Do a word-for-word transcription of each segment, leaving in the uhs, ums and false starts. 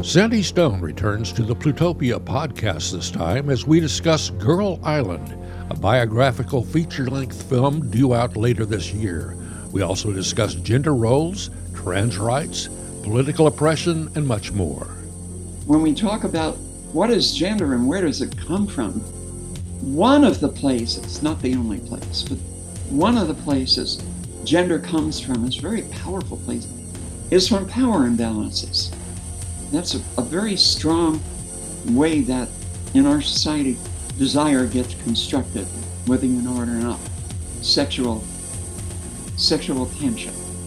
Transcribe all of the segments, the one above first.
Sandy Stone returns to the Plutopia podcast this time as we discuss Girl Island, a biographical feature-length film due out later this year. We also discuss gender roles, trans rights, political oppression, and much more. When we talk about what is gender and where does it come from, one of the places, not the only place, but one of the places gender comes from, is a very powerful place, is from power imbalances. That's a, a very strong way that in our society desire gets constructed, whether you know it or not. Sexual, sexual tension.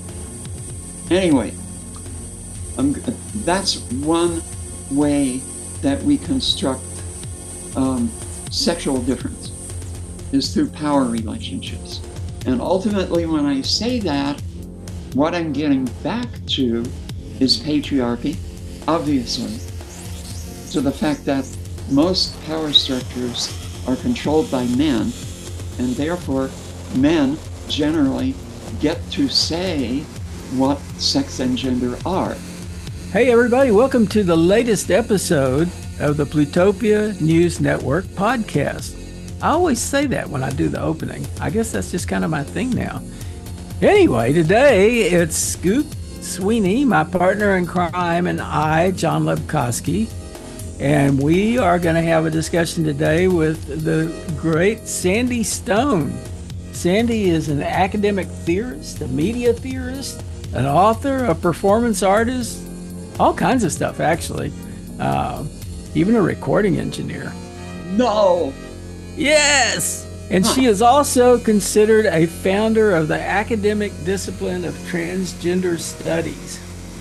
Anyway, um, that's one way that we construct um, sexual difference, is through power relationships. And ultimately, when I say that, what I'm getting back to is patriarchy, obviously, to the fact that most power structures are controlled by men, and therefore men generally get to say what sex and gender are. Hey everybody, welcome to the latest episode of the Plutopia News Network podcast. I always say that when I do the opening. I guess that's just kind of my thing now. Anyway, today it's Scoop Sweeney, my partner in crime, and I, John Lebkowski, and we are going to have a discussion today with the great Sandy Stone. Sandy is an academic theorist, a media theorist, an author, a performance artist, all kinds of stuff, actually. Uh, even a recording engineer. No! Yes! And huh. She is also considered a founder of the academic discipline of transgender studies.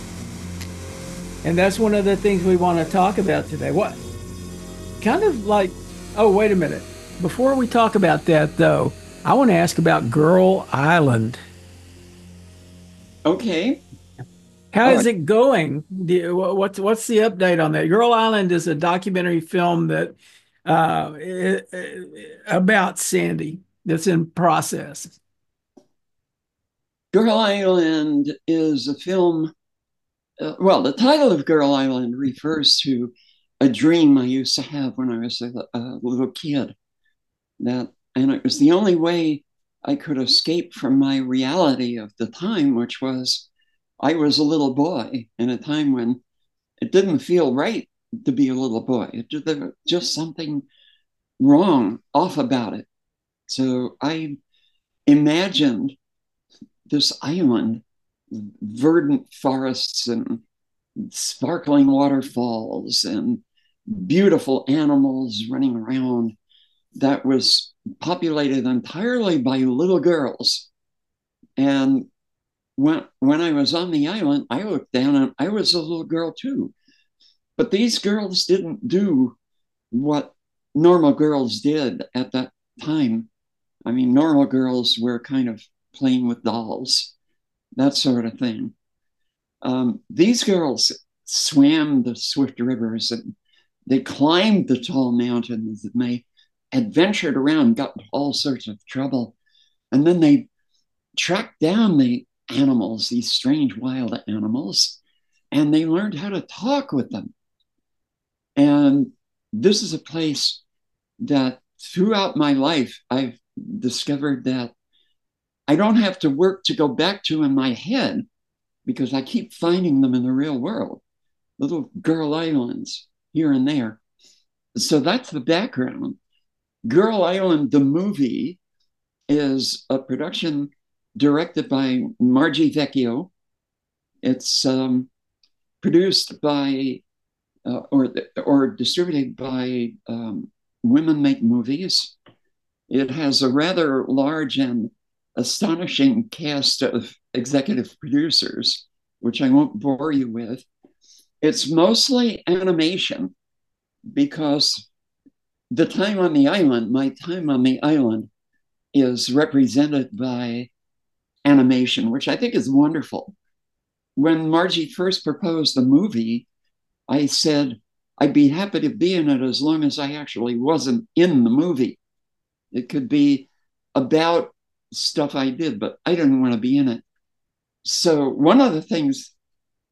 And that's one of the things we want to talk about today. What? Kind of like, oh, wait a minute. Before we talk about that, though, I want to ask about Girl Island. Okay. How is it going? What's what's the update on that? Girl Island is a documentary film that uh, about Sandy that's in process. Girl Island is a film. Uh, well, the title of Girl Island refers to a dream I used to have when I was a, a little kid. That, and it was the only way I could escape from my reality of the time, which was I was a little boy in a time when it didn't feel right to be a little boy. It, there was just something wrong, off about it. So I imagined this island, verdant forests and sparkling waterfalls and beautiful animals running around, that was populated entirely by little girls. And when, when I was on the island, I looked down and I was a little girl too. But these girls didn't do what normal girls did at that time. I mean, normal girls were kind of playing with dolls, that sort of thing. Um, these girls swam the swift rivers and they climbed the tall mountains and they adventured around, got into all sorts of trouble. And then they tracked down the animals, these strange wild animals, and they learned how to talk with them. And this is a place that throughout my life, I've discovered that I don't have to work to go back to in my head, because I keep finding them in the real world, little girl islands here and there. So that's the background. Girl Island, the movie, is a production directed by Margie Vecchio. It's um, produced by, uh, or, or distributed by um, Women Make Movies. It has a rather large and astonishing cast of executive producers, which I won't bore you with. It's mostly animation, because the time on the island, my time on the island, is represented by animation, which I think is wonderful. When Margie first proposed the movie, I said I'd be happy to be in it as long as I actually wasn't in the movie. It could be about stuff I did, but I didn't want to be in it. So one of the things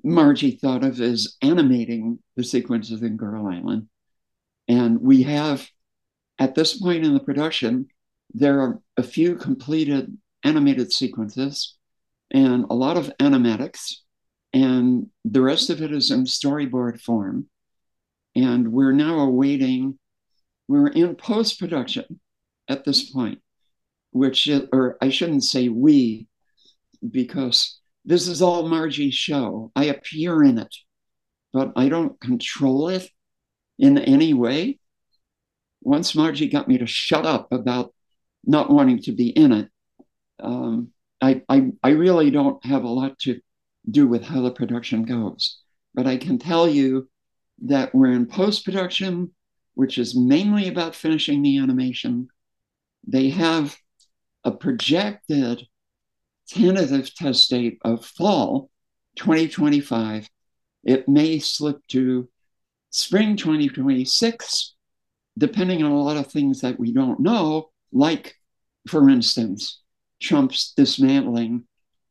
Margie thought of as animating the sequences in Girl Island. And we have, at this point in the production, there are a few completed animated sequences and a lot of animatics, and the rest of it is in storyboard form. And we're now awaiting, we're in post-production at this point, which, or I shouldn't say we, because this is all Margie's show. I appear in it, but I don't control it in any way. Once Margie got me to shut up about not wanting to be in it, um, I, I, I really don't have a lot to do with how the production goes. But I can tell you that we're in post-production, which is mainly about finishing the animation. They have a projected tentative test date of fall twenty twenty-five. It may slip to spring twenty twenty-six, depending on a lot of things that we don't know, like, for instance, Trump's dismantling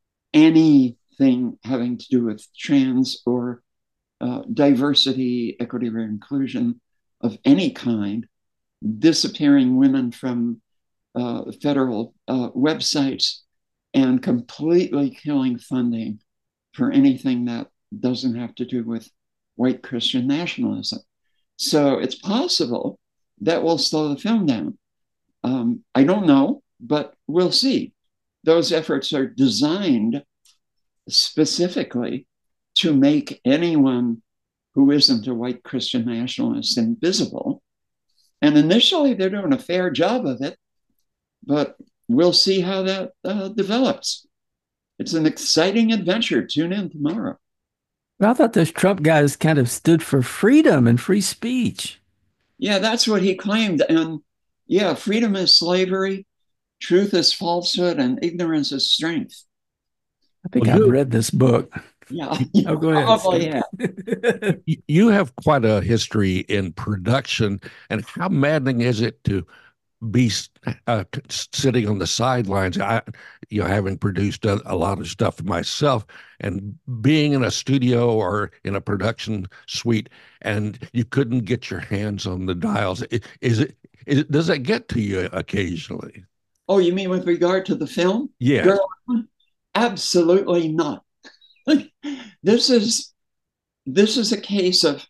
anything having to do with trans or uh, diversity, equity, or inclusion of any kind, disappearing women from uh, federal uh, websites, and completely killing funding for anything that doesn't have to do with white Christian nationalism. So it's possible that will slow the film down. Um, I don't know, but we'll see. Those efforts are designed specifically to make anyone who isn't a white Christian nationalist invisible. And initially, they're doing a fair job of it, but we'll see how that uh, develops. It's an exciting adventure. Tune in tomorrow. But I thought those Trump guys kind of stood for freedom and free speech. Yeah, that's what he claimed. And yeah, freedom is slavery, truth is falsehood, and ignorance is strength. I think Well, I've you- read this book. Yeah. Oh, go ahead. Probably, yeah. Y- You have quite a history in production, and how maddening is it to be uh, sitting on the sidelines? I, you know, having produced a, a lot of stuff myself, and being in a studio or in a production suite, and you couldn't get your hands on the dials. Is it? Is it? Does that get to you occasionally? Oh, you mean with regard to the film? Yeah. Girl, absolutely not. This is this is a case of,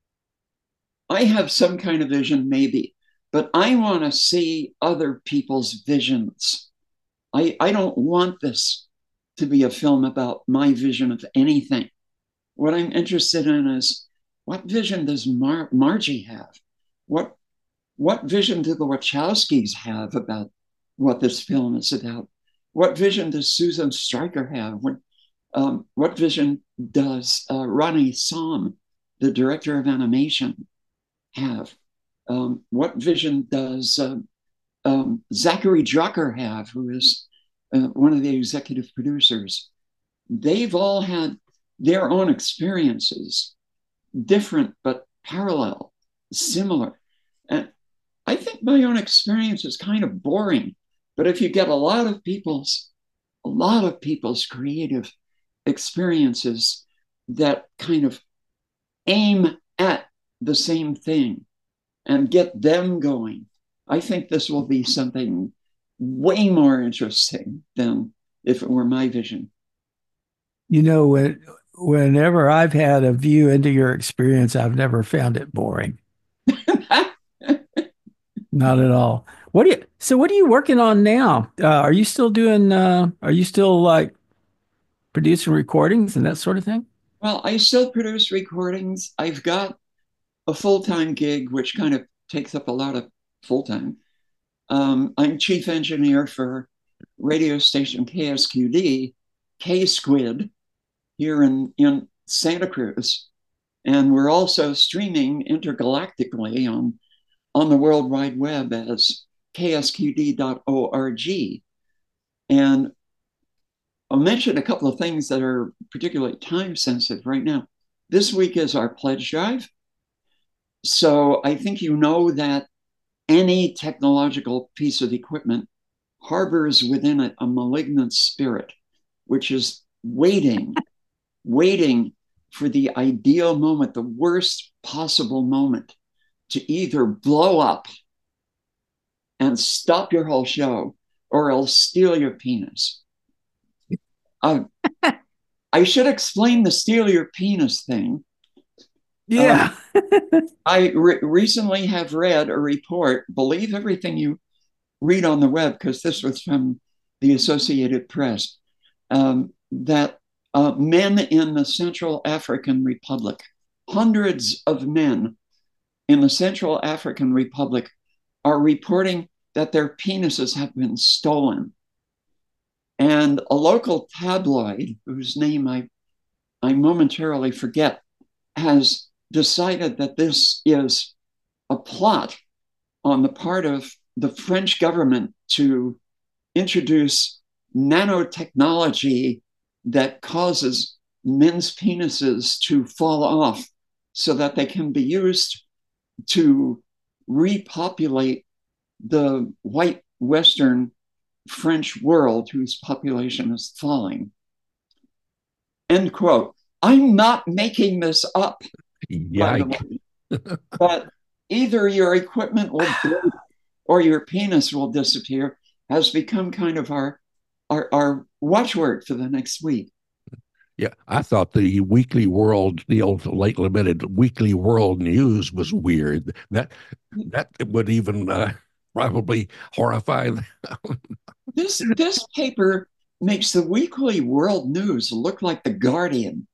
I have some kind of vision, maybe, but I want to see other people's visions. I, I don't want this to be a film about my vision of anything. What I'm interested in is, what vision does Mar- Margie have? What, what vision do the Wachowskis have about what this film is about? What vision does Susan Stryker have? What, um, what vision does uh, Ronnie Som, the director of animation, have? Um, what vision does uh, um, Zachary Drucker have, who is uh, one of the executive producers? They've all had their own experiences, different but parallel, similar. And I think my own experience is kind of boring, but if you get a lot of people's, a lot of people's creative experiences that kind of aim at the same thing and get them going, I think this will be something way more interesting than if it were my vision. You know, when, whenever I've had a view into your experience, I've never found it boring. Not at all. What do you, so what are you working on now? Uh, are you still doing, uh, are you still like producing recordings and that sort of thing? Well, I still produce recordings. I've got a full-time gig, which kind of takes up a lot of full-time. Um, I'm chief engineer for radio station K S Q D, K-Squid, here in, in Santa Cruz. And we're also streaming intergalactically on, on the World Wide Web as K S Q D dot org. And I'll mention a couple of things that are particularly time sensitive right now. This week is our pledge drive. So I think you know that any technological piece of equipment harbors within it a malignant spirit, which is waiting, waiting for the ideal moment, the worst possible moment to either blow up and stop your whole show or else steal your penis. Uh, I should explain the steal your penis thing. Yeah. Uh, I re- recently have read a report, believe everything you read on the web, because this was from the Associated Press, um, that uh, men in the Central African Republic, hundreds of men in the Central African Republic are reporting that their penises have been stolen. And a local tabloid, whose name I, I momentarily forget, has decided that this is a plot on the part of the French government to introduce nanotechnology that causes men's penises to fall off so that they can be used to repopulate the white Western French world whose population is falling. End quote. I'm not making this up, by the way. But either your equipment will break or your penis will disappear has become kind of our, our, our watchword for the next week. Yeah, I thought the Weekly World, the old late limited Weekly World News was weird. That that would even uh, probably horrify them. This this paper makes the Weekly World News look like the Guardian.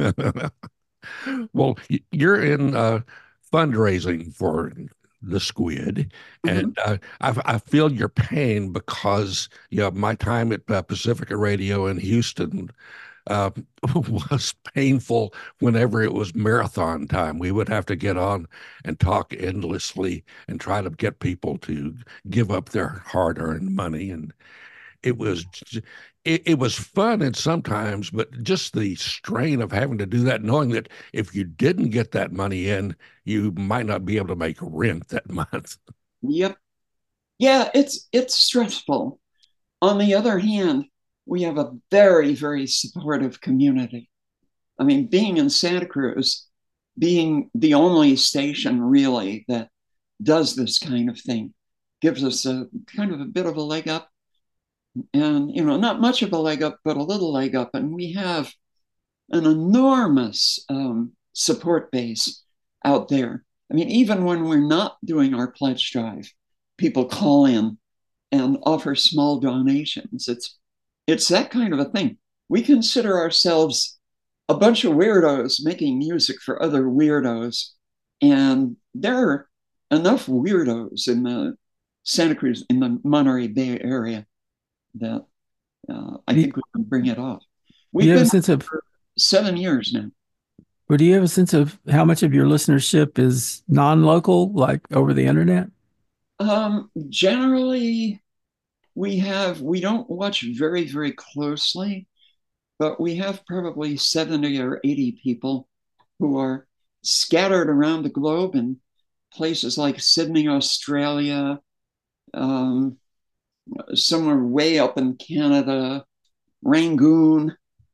Well, you're in uh, fundraising for the Squid, and Mm-hmm. uh, I, I feel your pain because you know my time at uh, Pacifica Radio in Houston uh, was painful whenever it was marathon time. We would have to get on and talk endlessly and try to get people to give up their hard-earned money, and it was it, it was fun and sometimes, but just the strain of having to do that, knowing that if you didn't get that money in, you might not be able to make rent that month. Yep. Yeah, it's it's stressful. On the other hand, we have a very, very supportive community. I mean, being in Santa Cruz, being the only station really that does this kind of thing, gives us a kind of a bit of a leg up. And, you know, not much of a leg up, but a little leg up. And we have an enormous um, support base out there. I mean, even when we're not doing our pledge drive, people call in and offer small donations. It's it's that kind of a thing. We consider ourselves a bunch of weirdos making music for other weirdos, and there are enough weirdos in the Santa Cruz, in the Monterey Bay area, that uh, I Do you, think we can bring it off. do We've you have a been sense of, for seven years now. or do you have a sense of how much of your listenership is non-local, like over the internet? Um, generally, we have we don't watch very very closely, but we have probably seventy or eighty people who are scattered around the globe in places like Sydney, Australia, um, somewhere way up in Canada, Rangoon,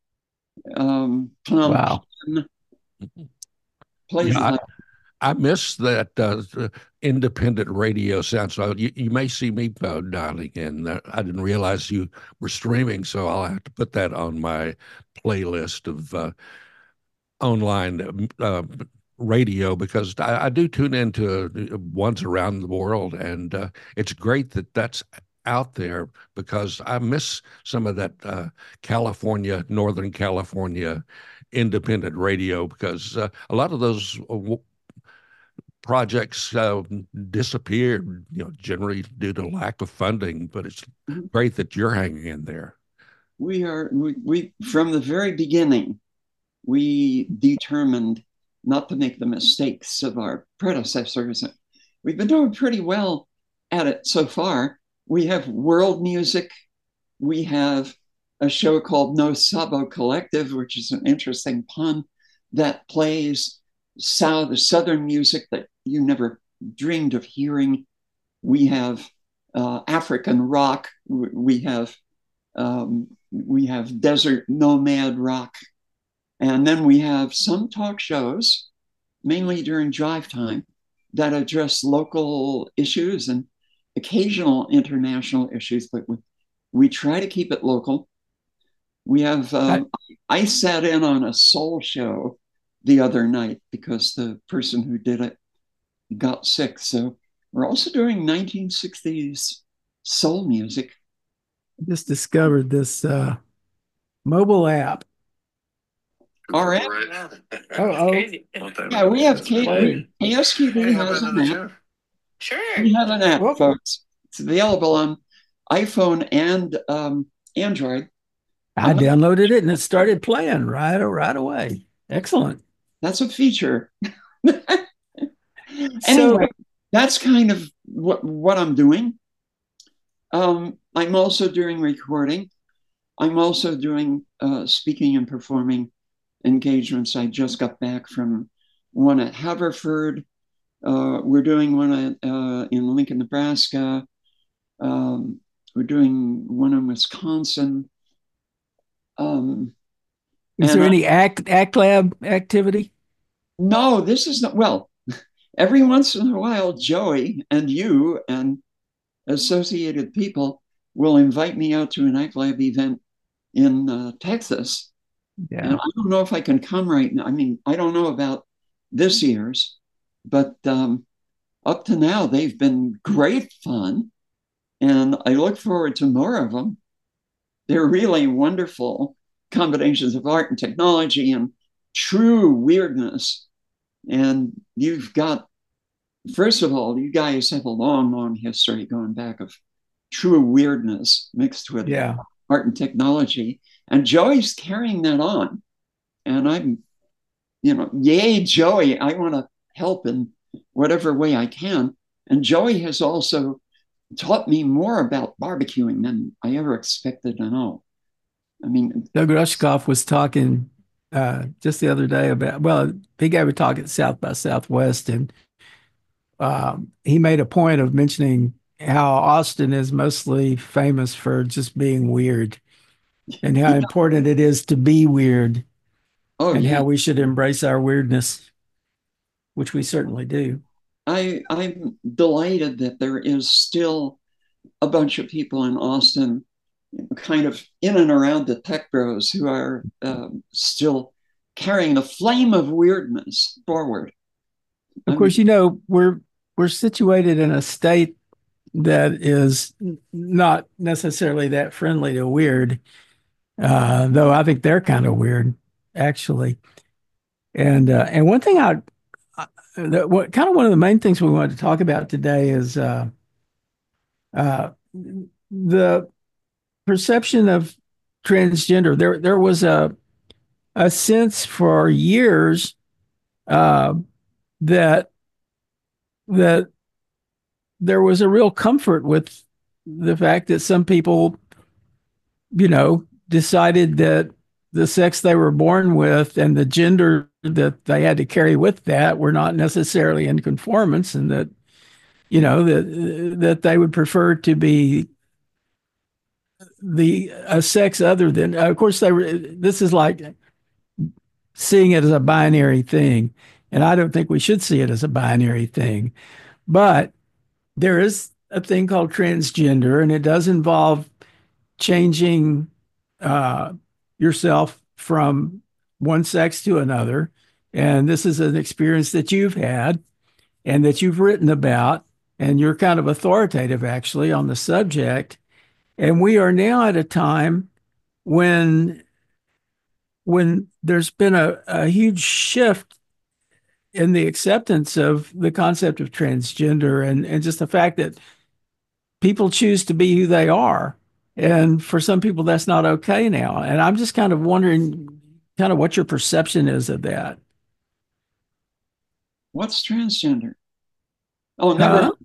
um, Phnom Wow. Penh, places Yeah, like I miss that uh, independent radio sound. So you, you may see me uh, dialing in. Uh, I didn't realize you were streaming, so I'll have to put that on my playlist of uh, online uh, radio because I, I do tune into uh, ones around the world, and uh, it's great that that's out there because I miss some of that uh, California, Northern California independent radio because uh, a lot of those uh, projects uh, disappeared, you know, generally due to lack of funding. But it's Mhm. great that you're hanging in there. we are we, we from the very beginning we determined not to make the mistakes of our predecessors. We've been doing pretty well at it so far. We have world music. We have a show called No Sabo Collective, which is an interesting pun that plays south southern music that you never dreamed of hearing. We have uh, African rock. We have um, we have desert nomad rock. And then we have some talk shows, mainly during drive time, that address local issues and occasional international issues, but we, we try to keep it local. We have, um, I, I sat in on a soul show the other night because the person who did it got sick. So we're also doing nineteen sixties soul music. I just discovered this uh, mobile app. All right. Oh, oh. Yeah, we have K- K S Q D has an app. Sure. We have an app, Well, folks. It's available on iPhone and um, Android. I downloaded it and it started playing right, right away. Excellent. That's a feature. So, Anyway, that's kind of what, what I'm doing. Um, I'm also doing recording. I'm also doing uh, speaking and performing engagements. I just got back from one at Haverford. Uh, we're doing one at, uh, in Lincoln, Nebraska. Um, we're doing one in Wisconsin. Um, is and there I- any act act lab activity? no, this is not, well, every once in a while, Joey and you and associated people will invite me out to an Act Lab event in uh, Texas. Yeah. And I don't know if I can come right now. I mean, I don't know about this year's, but um, up to now, they've been great fun. And I look forward to more of them. They're really wonderful combinations of art and technology and true weirdness. And you've got, first of all, you guys have a long, long history going back of true weirdness mixed with Yeah. art and technology. And Joey's carrying that on. And I'm, you know, yay, Joey, I want to help in whatever way I can. And Joey has also taught me more about barbecuing than I ever expected to know. I mean, Doug Rushkoff was talking uh, just the other day about, well, he gave a talk at South by Southwest, and um, he made a point of mentioning how Austin is mostly famous for just being weird and how important it is to be weird oh, and yeah. how we should embrace our weirdness, which we certainly do. I, I'm delighted that there is still a bunch of people in Austin kind of in and around the tech bros who are um, still carrying the flame of weirdness forward. Of I course, mean, you know, we're we're situated in a state that is not necessarily that friendly to weird, uh, though I think they're kind of weird, actually. And uh, and one thing I, I that, what kind of one of the main things we wanted to talk about today is uh, uh, the perception of transgender. There there was a a sense for years uh, that that there was a real comfort with the fact that some people, you know, decided that the sex they were born with and the gender that they had to carry with that were not necessarily in conformance, and that, you know, that that they would prefer to be the a sex other than. Of course, they were. This is like seeing it as a binary thing, and I don't think we should see it as a binary thing, but there is a thing called transgender, and it does involve changing uh, yourself from one sex to another. And this is an experience that you've had and that you've written about, and you're kind of authoritative actually on the subject. And we are now at a time when when there's been a, a huge shift in the acceptance of the concept of transgender, and, and just the fact that people choose to be who they are. And for some people, that's not okay now. And I'm just kind of wondering kind of what your perception is of that. what's transgender? Oh, never. Huh?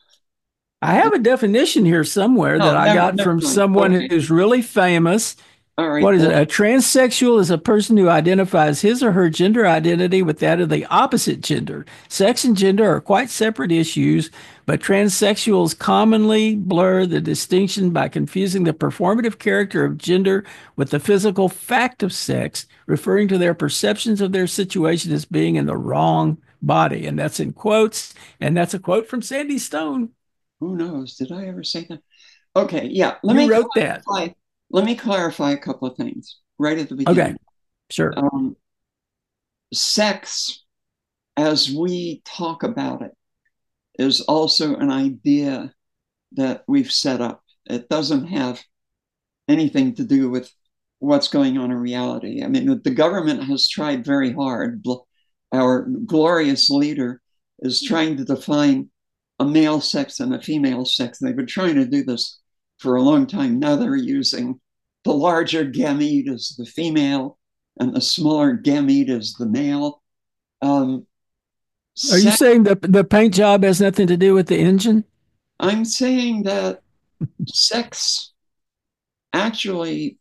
I have a definition here somewhere No, that I never- got never from mind. someone Okay. who's really famous All right. What is it? Well, A transsexual is a person who identifies his or her gender identity with that of the opposite gender. Sex and gender are quite separate issues, but transsexuals commonly blur the distinction by confusing the performative character of gender with the physical fact of sex, referring to their perceptions of their situation as being in the wrong body. And that's in quotes. And that's a quote from Sandy Stone. who knows? Did I ever say that? Okay, yeah. Let You me wrote that. clarify, let me clarify a couple of things right at the Okay, beginning. sure. Um, sex, as we talk about it, is also an idea that we've set up. It doesn't have anything to do with what's going on in reality. I mean, the government has tried very hard. Our glorious leader is trying to define a male sex and a female sex. They've been trying to do this for a long time. Now they're using the larger gamete as the female and the smaller gamete as the male. Um, Are you sex, saying that the paint job has nothing to do with the engine? I'm saying that sex actually,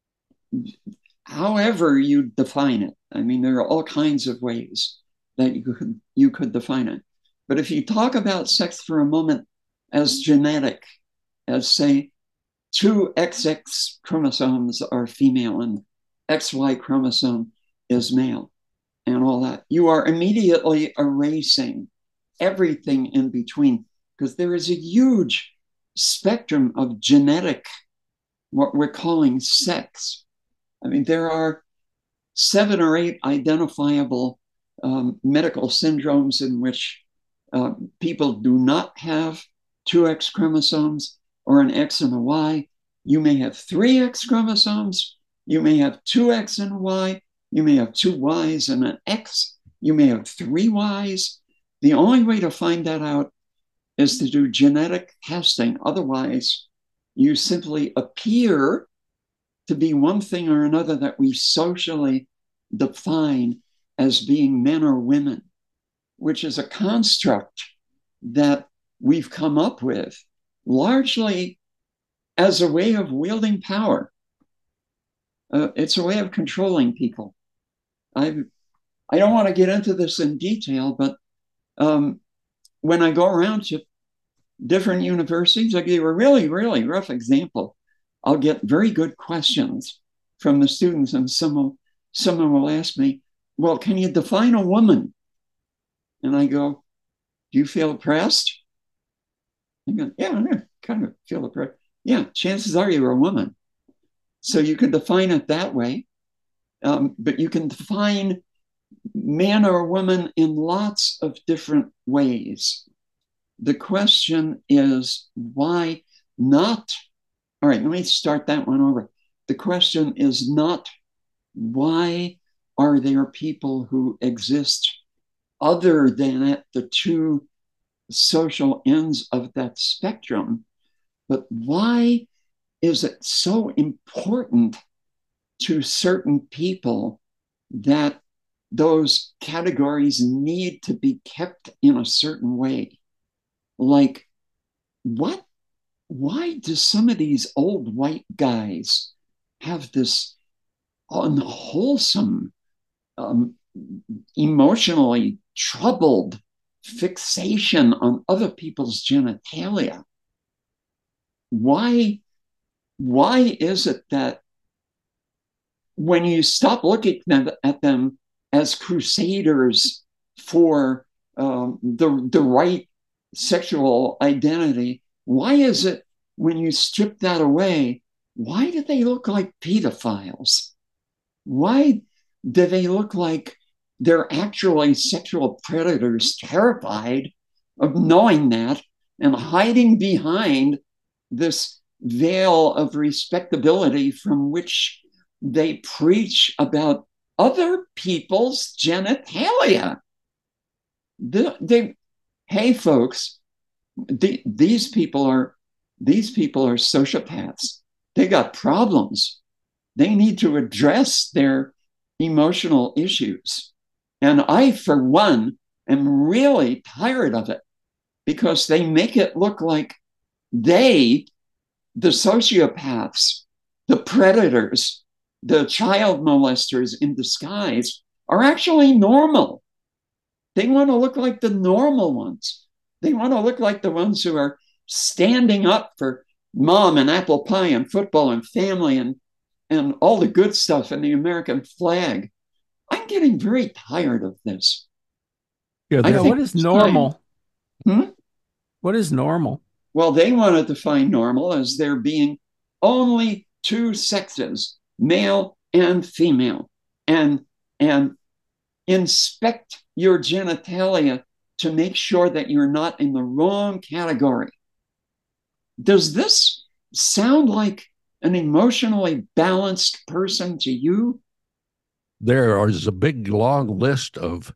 however you define it, I mean, there are all kinds of ways that you could you could define it. But if you talk about sex for a moment as genetic, as say two X X chromosomes are female and X Y chromosome is male and all that, you are immediately erasing everything in between because there is a huge spectrum of genetic, what we're calling sex. I mean, there are seven or eight identifiable um, medical syndromes in which uh, people do not have two X chromosomes or an X and a Y. You may have three X chromosomes. You may have two X and a Y. You may have two Ys and an X. You may have three Ys. The only way to find that out is to do genetic testing. Otherwise, you simply appear to be one thing or another that we socially define as being men or women, which is a construct that we've come up with largely as a way of wielding power. Uh, it's a way of controlling people. I I don't want to get into this in detail, but um, when I go around to different universities, I'll give you a really, really rough example. I'll get very good questions from the students, and someone, someone will ask me, well, can you define a woman? And I go, do you feel oppressed? I go, yeah, I kind of feel oppressed. Yeah, chances are you're a woman. So you can define it that way, um, but you can define man or woman in lots of different ways. The question is, why not? All right, let me start that one over. The question is not, why are there people who exist other than at the two social ends of that spectrum, but why is it so important to certain people that those categories need to be kept in a certain way? Like, what? Why do some of these old white guys have this unwholesome, um, emotionally troubled fixation on other people's genitalia? Why, why is it that when you stop looking at them as crusaders for um, the, the right sexual identity, why is it when you strip that away, why do they look like pedophiles? Why do they look like they're actually sexual predators, terrified of knowing that and hiding behind this veil of respectability from which they preach about other people's genitalia? They, they, hey, folks, the, these people are these people are sociopaths. They got problems. They need to address their emotional issues. And I, for one, am really tired of it because they make it look like they, the sociopaths, the predators, the child molesters in disguise are actually normal. They want to look like the normal ones. They want to look like the ones who are standing up for mom and apple pie and football and family and, and all the good stuff and the American flag. I'm getting very tired of this. Yeah, I think what is it's normal? Hmm? What is normal? Well, they want to define normal as there being only two sexes, male and female, and and inspect your genitalia to make sure that you're not in the wrong category. Does this sound like an emotionally balanced person to you? There is a big long list of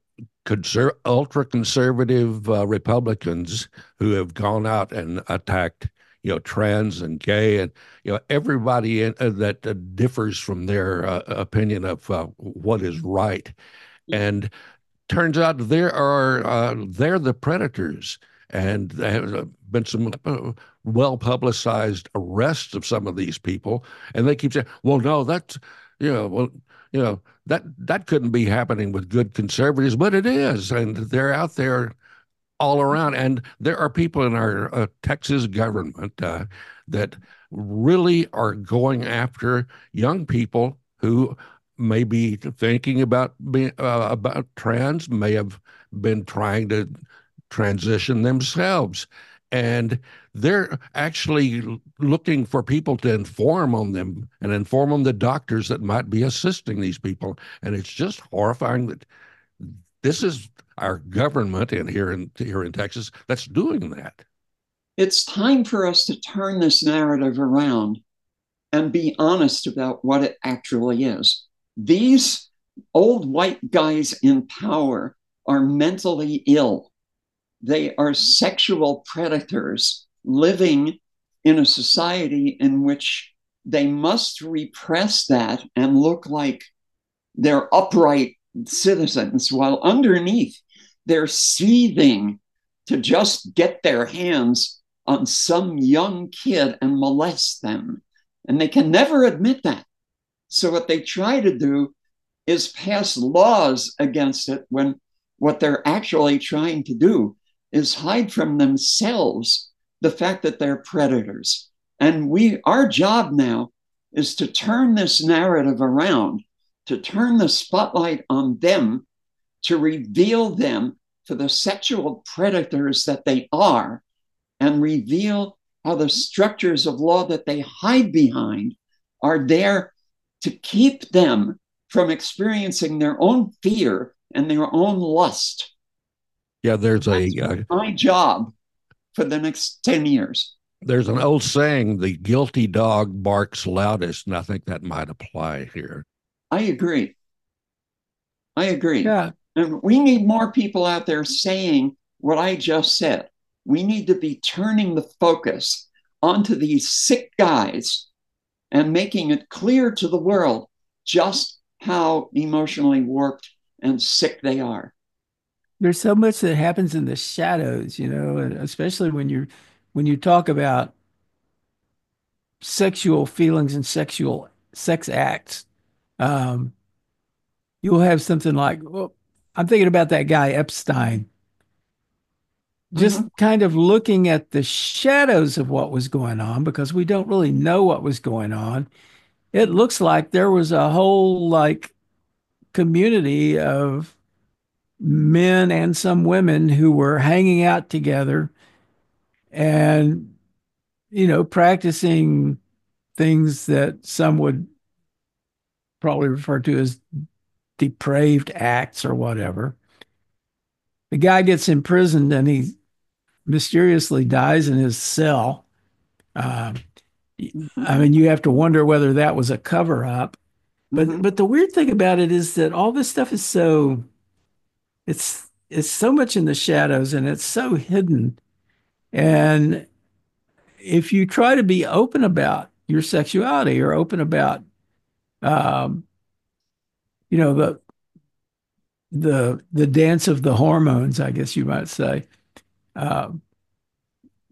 conser- ultra conservative uh, Republicans who have gone out and attacked, you know, trans and gay and, you know, everybody in, uh, that uh, differs from their uh, opinion of uh, what is right. And turns out there are uh, they're the predators, and there have been some uh, well publicized arrests of some of these people, and they keep saying, "Well, no, that's you know, well, you know that that couldn't be happening with good conservatives, but it is, and they're out there all around." And there are people in our uh, Texas government uh, that really are going after young people who may be thinking about being uh, about trans, may have been trying to transition themselves, and they're actually looking for people to inform on them and inform on the doctors that might be assisting these people. And it's just horrifying that this is our government in here in here in Texas that's doing that. It's time for us to turn this narrative around and be honest about what it actually is. These old white guys in power are mentally ill. They are sexual predators living in a society in which they must repress that and look like they're upright citizens, while underneath they're seething to just get their hands on some young kid and molest them. And they can never admit that. So what they try to do is pass laws against it when what they're actually trying to do is hide from themselves the fact that they're predators. And we, our job now is to turn this narrative around, to turn the spotlight on them, to reveal them for the sexual predators that they are, and reveal how the structures of law that they hide behind are there to keep them from experiencing their own fear and their own lust. Yeah, there's a That's uh, my job for the next ten years. there's an old saying, the guilty dog barks loudest, and I think that might apply here. I agree. I agree. Yeah. And we need more people out there saying what I just said. We need to be turning the focus onto these sick guys and making it clear to the world just how emotionally warped and sick they are. There's so much that happens in the shadows, you know, and especially when you when you talk about sexual feelings and sexual sex acts. Um, you'll have something like, well, I'm thinking about that guy Epstein, just Mhm. kind of looking at the shadows of what was going on because we don't really know what was going on. It looks like there was a whole like community of men and some women who were hanging out together and, you know, practicing things that some would probably refer to as depraved acts or whatever. The guy gets imprisoned and he mysteriously dies in his cell. Uh, I mean, you have to wonder whether that was a cover up. But Mhm. but the weird thing about it is that all this stuff is so it's it's so much in the shadows and it's so hidden. And if you try to be open about your sexuality or open about um, you know, the the the dance of the hormones, I guess you might say, uh,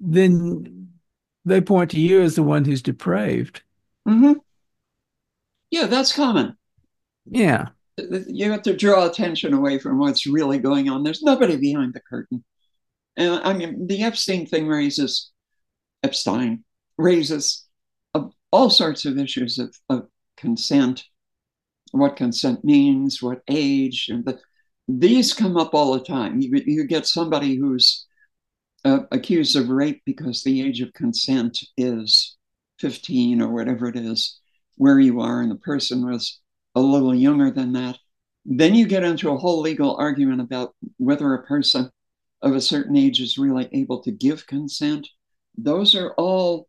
then they point to you as the one who's depraved. Mhm. Yeah, that's common. Yeah. You have to draw attention away from what's really going on. There's nobody behind the curtain. And I mean, the Epstein thing raises, Epstein raises uh, all sorts of issues of, of consent, what consent means, what age, and the, these come up all the time. You, you get somebody who's uh, accused of rape because the age of consent is fifteen or whatever it is, where you are, and the person was a little younger than that. Then you get into a whole legal argument about whether a person of a certain age is really able to give consent. Those are all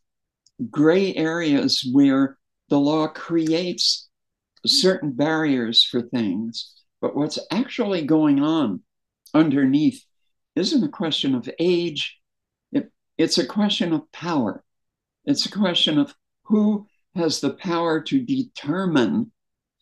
gray areas where the law creates certain barriers for things. But what's actually going on underneath isn't a question of age. It, it's a question of power. It's a question of who has the power to determine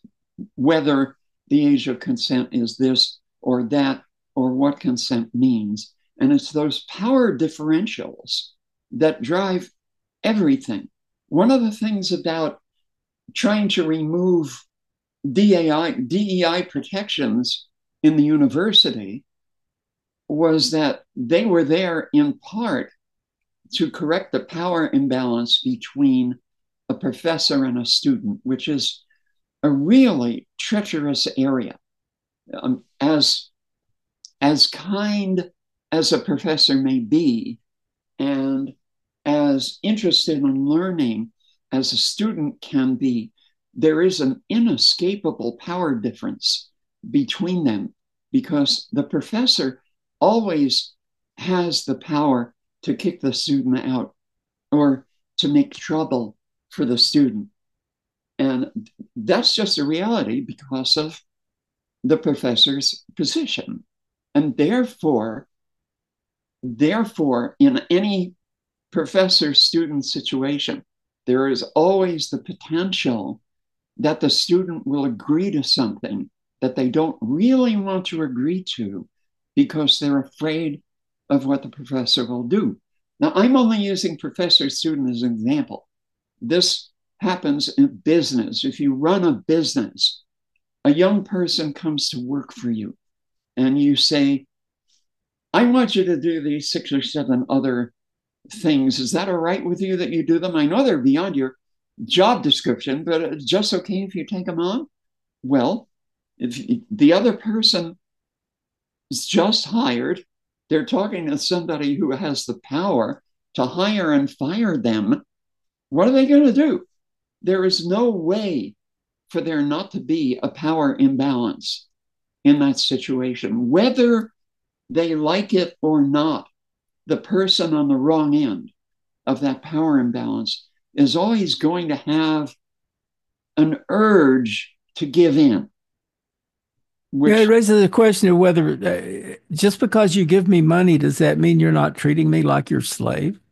whether the age of consent is this or that, or what consent means. And it's those power differentials that drive everything. One of the things about trying to remove D A I, D E I protections in the university was that they were there in part to correct the power imbalance between a professor and a student, which is a really treacherous area. Um, as, as kind as a professor may be, and as interested in learning as a student can be, there is an inescapable power difference between them, because the professor always has the power to kick the student out or to make trouble for the student. And that's just a reality because of the professor's position. And therefore, therefore, in any professor-student situation, there is always the potential that the student will agree to something that they don't really want to agree to because they're afraid of what the professor will do. Now, I'm only using professor-student as an example. This happens in business. If you run a business, a young person comes to work for you and you say, I want you to do these six or seven other things. Is that all right with you that you do them? I know they're beyond your job description, but it's just okay if you take them on? Well, if the other person is just hired, they're talking to somebody who has the power to hire and fire them. What are they going to do? There is no way for there not to be a power imbalance in that situation. Whether they like it or not, the person on the wrong end of that power imbalance is always going to have an urge to give in. Which, yeah, it raises the question of whether uh, just because you give me money, does that mean you're not treating me like your slave?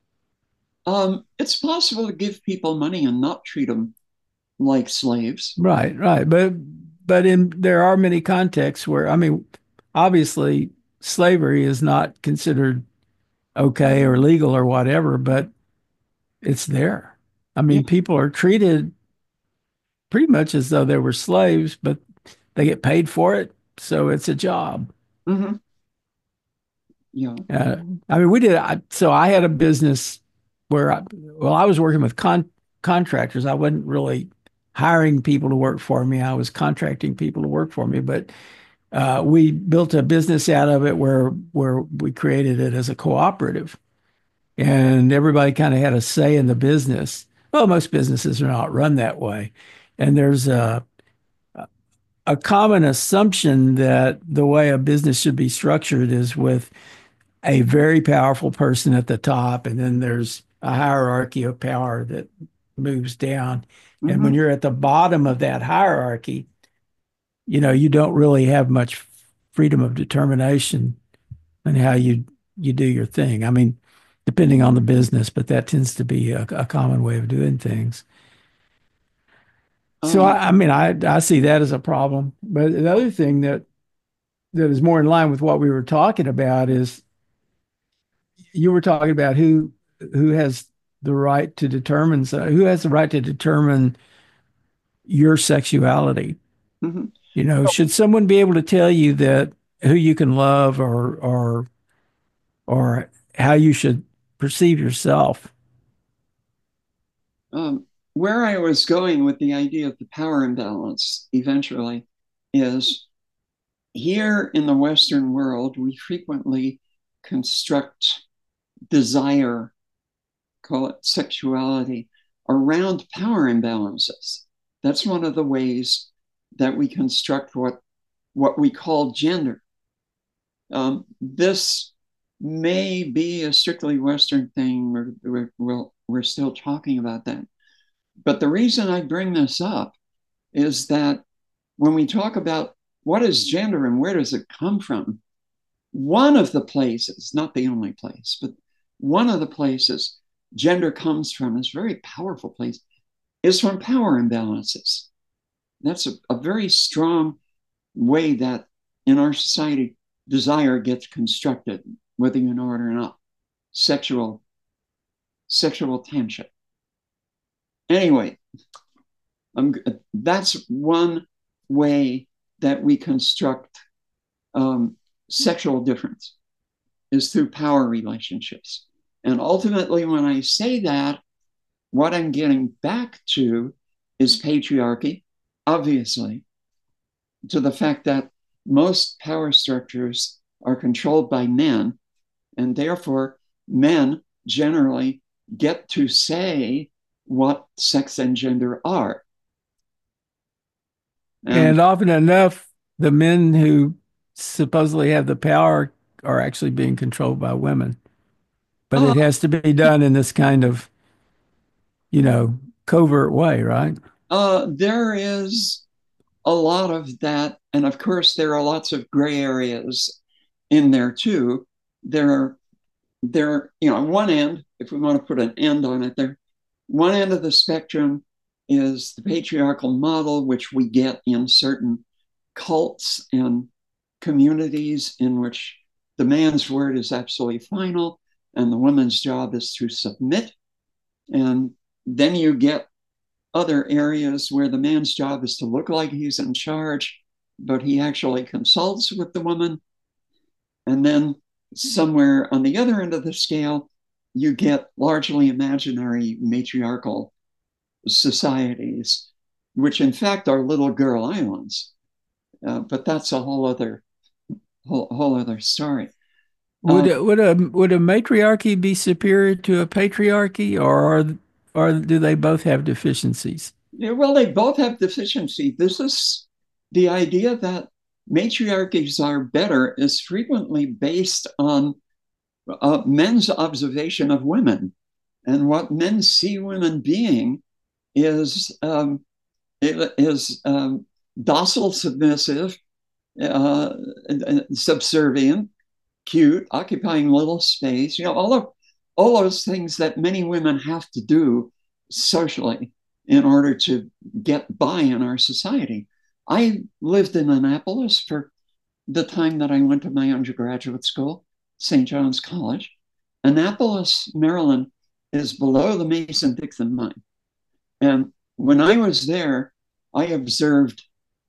Um, it's possible to give people money and not treat them like slaves. Right, right. But but in there are many contexts where, I mean, obviously slavery is not considered okay or legal or whatever, but it's there. I mean, yeah. People are treated pretty much as though they were slaves, but they get paid for it, so it's a job. Mm-hmm. Yeah. Uh, I mean, we did. I, so I had a business where, I, well, I was working with con contractors. I wasn't really hiring people to work for me. I was contracting people to work for me. But uh, we built a business out of it where where we created it as a cooperative, and everybody kind of had a say in the business. Well, most businesses are not run that way, and there's a a common assumption that the way a business should be structured is with a very powerful person at the top, and then there's a hierarchy of power that moves down. Mm-hmm. And when you're at the bottom of that hierarchy, you know, you don't really have much freedom of determination in how you you do your thing. I mean, depending on the business, but that tends to be a, a common way of doing things. So, I, I mean, I, I see that as a problem. But the other thing that that is more in line with what we were talking about is you were talking about who who has the right to determine, so who has the right to determine your sexuality. Mm-hmm. You know, should someone be able to tell you that who you can love or or or how you should perceive yourself? Um, where I was going with the idea of the power imbalance eventually is here in the Western world, we frequently construct desire, call it sexuality, around power imbalances. That's one of the ways that we construct what, what we call gender. Um, this may be a strictly Western thing. We're, we're, we're, we're still talking about that. But the reason I bring this up is that when we talk about what is gender and where does it come from, one of the places, not the only place, but one of the places gender comes from, is a very powerful place, is from power imbalances. That's a, a very strong way that in our society, desire gets constructed, whether you know it or not. Sexual, sexual tension. Anyway, um, that's one way that we construct um, sexual difference, is through power relationships. And ultimately, when I say that, what I'm getting back to is patriarchy, obviously, to the fact that most power structures are controlled by men, and therefore men generally get to say what sex and gender are. And, And, and often enough, the men who supposedly have the power are actually being controlled by women. But uh, it has to be done in this kind of, you know, covert way, right? uh, there is a lot of that. And of course, there are lots of gray areas in there too. There are, there, you know, on one end, if we want to put an end on it there, one end of the spectrum is the patriarchal model, which we get in certain cults and communities in which the man's word is absolutely final and the woman's job is to submit. And then you get other areas where the man's job is to look like he's in charge, but he actually consults with the woman. And then somewhere on the other end of the scale, you get largely imaginary matriarchal societies, which in fact are little girl islands. Uh, but that's a whole other whole, whole other story. Would Um, a, would a would a matriarchy be superior to a patriarchy, or are, or do they both have deficiencies? yeah, well, they both have deficiency. This is the idea that matriarchies are better is frequently based on uh, men's observation of women, and what men see women being is um, is um, docile, submissive, uh, subservient, cute, occupying little space. You know, all of all those things that many women have to do socially in order to get by in our society. I lived in Annapolis for the time that I went to my undergraduate school, Saint John's College. Annapolis, Maryland, is below the Mason-Dixon mine. And when I was there, I observed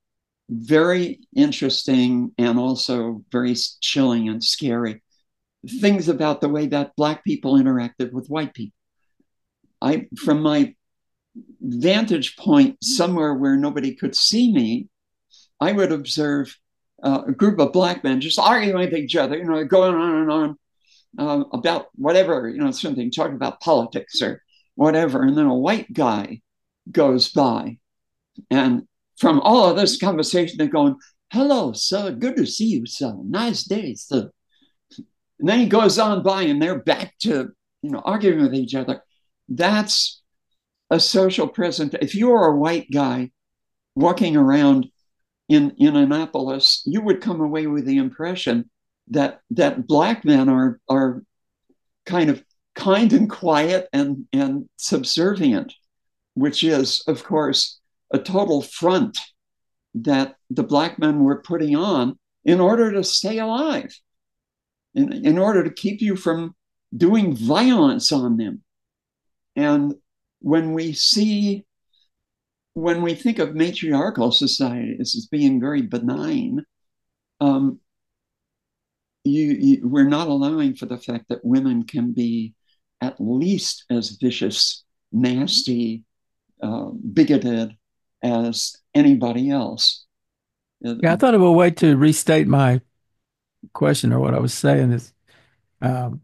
very interesting and also very chilling and scary things about the way that Black people interacted with white people. I, from my vantage point, somewhere where nobody could see me, I would observe uh, a group of Black men just arguing with each other, you know, going on and on uh, about whatever, you know, something, talking about politics or whatever. And then a white guy goes by. And from all of this conversation, they're going, hello, sir, good to see you, sir. Nice day, sir. And then he goes on by and they're back to, you know, arguing with each other. That's a social present. If you were a white guy walking around in, in Annapolis, you would come away with the impression that that Black men are, are kind of kind and quiet and, and subservient, which is, of course, a total front that the Black men were putting on in order to stay alive, in, in order to keep you from doing violence on them. And when we see when we think of matriarchal societies as being very benign, um, you, you, we're not allowing for the fact that women can be at least as vicious, nasty, uh, bigoted as anybody else. Yeah, I thought of a way to restate my question, or what I was saying is, um,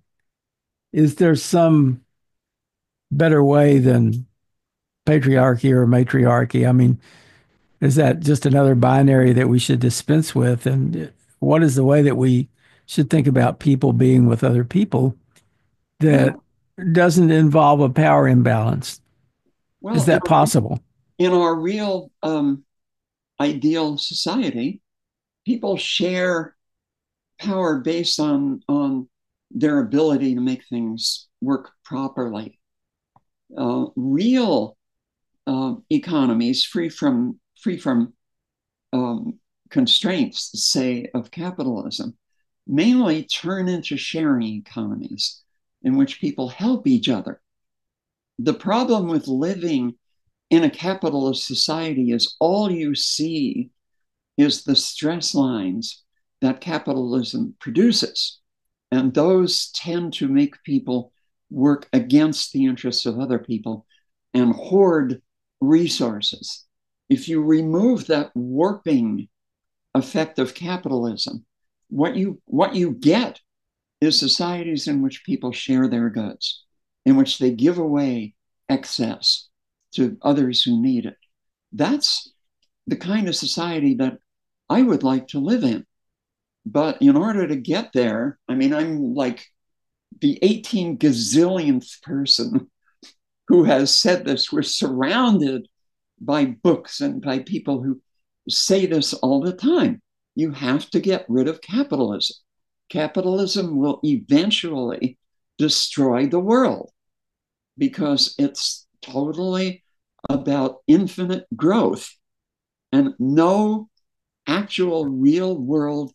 is there some better way than patriarchy or matriarchy? I mean, is that just another binary that we should dispense with? And what is the way that we should think about people being with other people that Well, doesn't involve a power imbalance? well Is in, that possible? in our real um, ideal society, people share power based on on their ability to make things work properly. Uh, real uh, economies free from free from um, constraints, say, of capitalism, mainly turn into sharing economies in which people help each other. The problem with living in a capitalist society is all you see is the stress lines that capitalism produces. And those tend to make people work against the interests of other people and hoard resources. If you remove that warping effect of capitalism, what you what you get is societies in which people share their goods, in which they give away excess to others who need it. That's the kind of society that I would like to live in. But in order to get there, I mean, I'm like the eighteen gazillionth person who has said this. We're surrounded by books and by people who say this all the time. You have to get rid of capitalism. Capitalism will eventually destroy the world because it's totally about infinite growth and no actual real world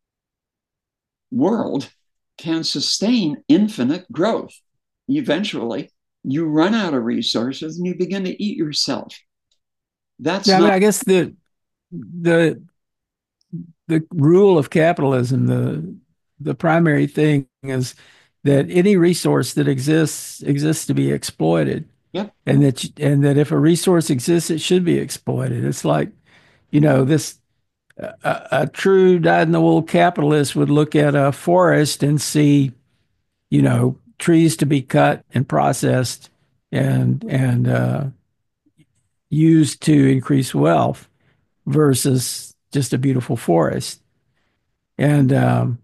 world can sustain infinite growth. Eventually, you run out of resources and you begin to eat yourself. That's Yeah, I not. mean, I guess the the the rule of capitalism, the the primary thing is that any resource that exists exists to be exploited, Yep. and that and that if a resource exists, it should be exploited. It's like, you know, this a, a true dyed-in-the-wool capitalist would look at a forest and see, you know, trees to be cut and processed and and uh, used to increase wealth versus just a beautiful forest. And um,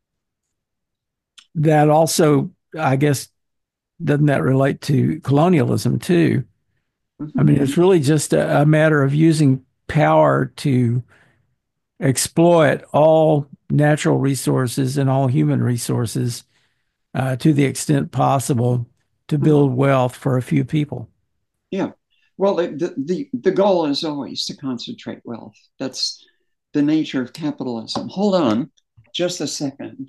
that also, I guess, doesn't that relate to colonialism too? I Mhm. mean, it's really just a, a matter of using power to exploit all natural resources and all human resources uh, to the extent possible to Mhm. build wealth for a few people. Yeah. Well, the, the, the goal is always to concentrate wealth. That's the nature of capitalism. Hold on just a second.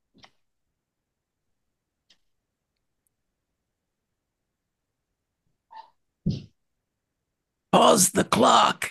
Pause the clock.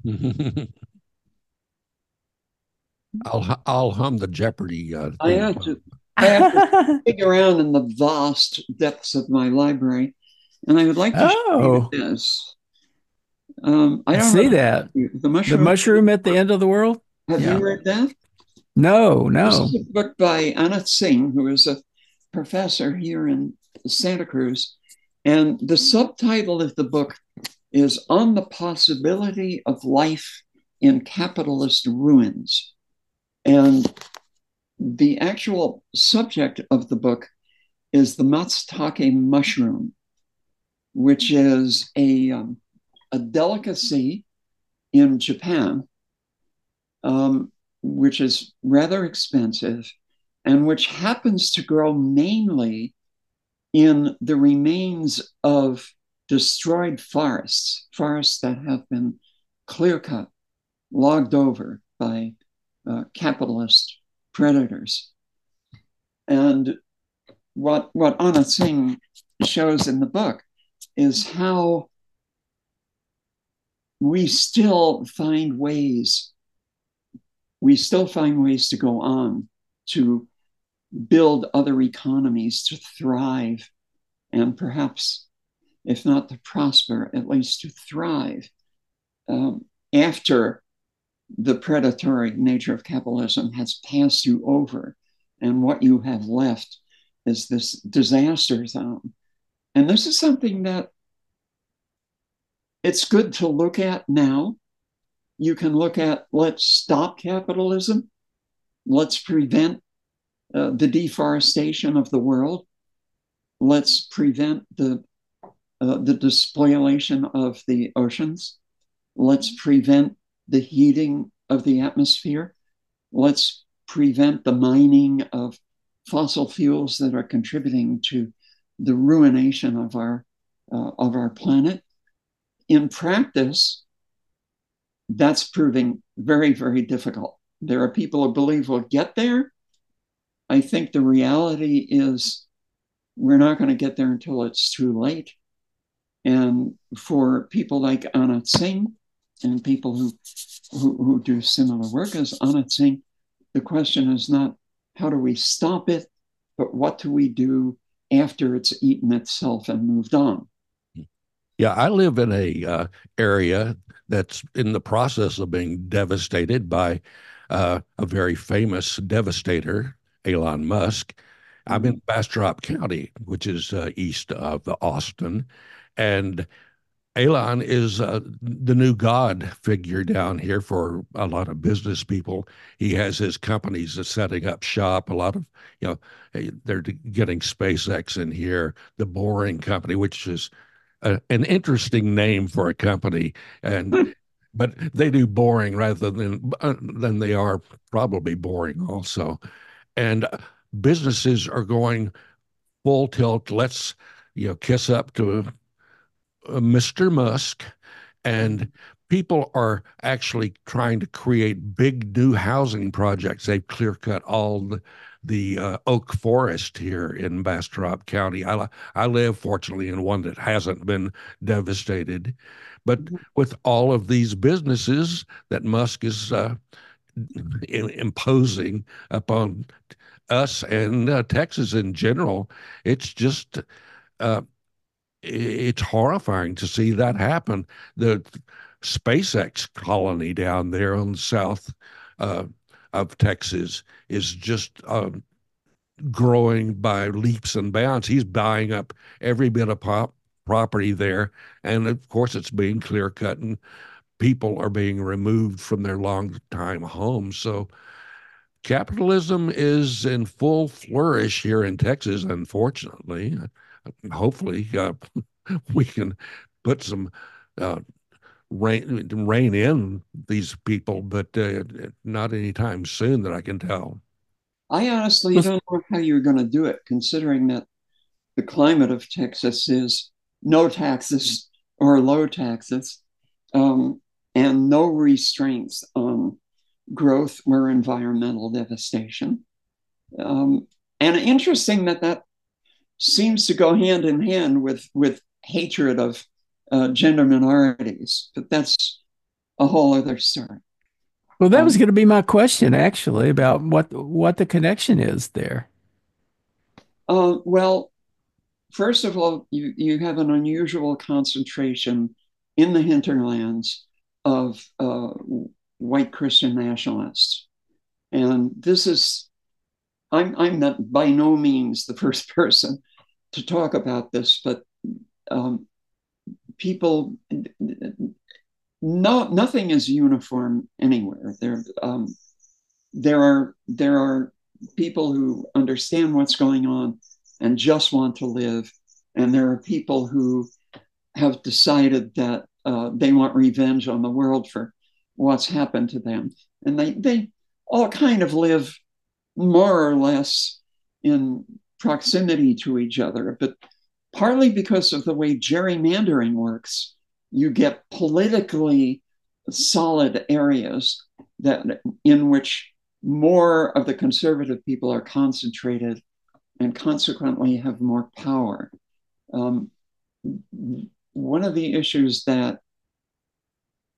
I'll I'll hum the Jeopardy uh, I theme had tune. to, I had to dig around in the vast depths of my library, and I would like to show you Oh, this. Um, I I don't know see that. the The mushroom. mushroom at the end of the world? Have you Yeah. read that? No, This no. is a book by Anat Singh, who is a professor here in Santa Cruz. And the subtitle of the book is On the Possibility of Life in Capitalist Ruins. And the actual subject of the book is the matsutake mushroom, which is a, um, a delicacy in Japan, um, which is rather expensive and which happens to grow mainly in the remains of destroyed forests, forests that have been clear cut, logged over by uh, capitalist predators. And what, what Anat Singh shows in the book is how we still find ways, we still find ways to go on to build other economies to thrive and perhaps, if not to prosper, at least to thrive um, after the predatory nature of capitalism has passed you over, and what you have left is this disaster zone. And this is something that it's good to look at now. You can look at, let's stop capitalism, let's prevent uh, the deforestation of the world, let's prevent the uh, the despoilation of the oceans, let's prevent the heating of the atmosphere, let's prevent the mining of fossil fuels that are contributing to the ruination of our uh, of our planet. In practice, that's proving very, very difficult. There are people who believe we'll get there. I think the reality is we're not going to get there until it's too late. And for people like Anat Singh and people who, who, who do similar work as Anat Singh, the question is not how do we stop it, but what do we do after it's eaten itself and moved on? Yeah, I live in a uh, area that's in the process of being devastated by uh, a very famous devastator, Elon Musk. Mm-hmm. I'm in Bastrop County, which is uh, east of Austin, and Elon is uh, the new god figure down here for a lot of business people. He has his companies that's setting up shop. A lot of, you know, they're getting SpaceX in here, the Boring Company, which is a, an interesting name for a company. And but they do boring rather than uh, than they are probably boring also. And businesses are going full tilt. Let's, you know, kiss up to Uh, Mister Musk, and people are actually trying to create big new housing projects. They've clear cut all the, the uh, oak forest here in Bastrop County. I, I live, fortunately, in one that hasn't been devastated. But with all of these businesses that Musk is uh, in, imposing upon us and uh, Texas in general, it's just uh, it's horrifying to see that happen. The SpaceX colony down there on the south uh, of Texas is just uh, growing by leaps and bounds. He's buying up every bit of pop property there, and of course, it's being clear cut, and people are being removed from their long-time homes. So, capitalism is in full flourish here in Texas, unfortunately. Hopefully, uh, we can put some uh, rein, rein in these people, but uh, not anytime soon that I can tell. I honestly don't know how you're going to do it, considering that the climate of Texas is no taxes or low taxes, um, and no restraints on growth or environmental devastation. Um, and interesting that that seems to go hand in hand with, with hatred of uh, gender minorities, but that's a whole other story. Well, that um, was going to be my question, actually, about what what the connection is there. Uh, well, first of all, you, you have an unusual concentration in the hinterlands of uh, white Christian nationalists. And this is, I'm, I'm not by no means the first person to talk about this, but um, people, no, nothing is uniform anywhere. There, um, there are there are people who understand what's going on and just want to live, and there are people who have decided that uh, they want revenge on the world for what's happened to them, and they they all kind of live more or less in proximity to each other, but partly because of the way gerrymandering works, you get politically solid areas that in which more of the conservative people are concentrated and consequently have more power. Um, one of the issues that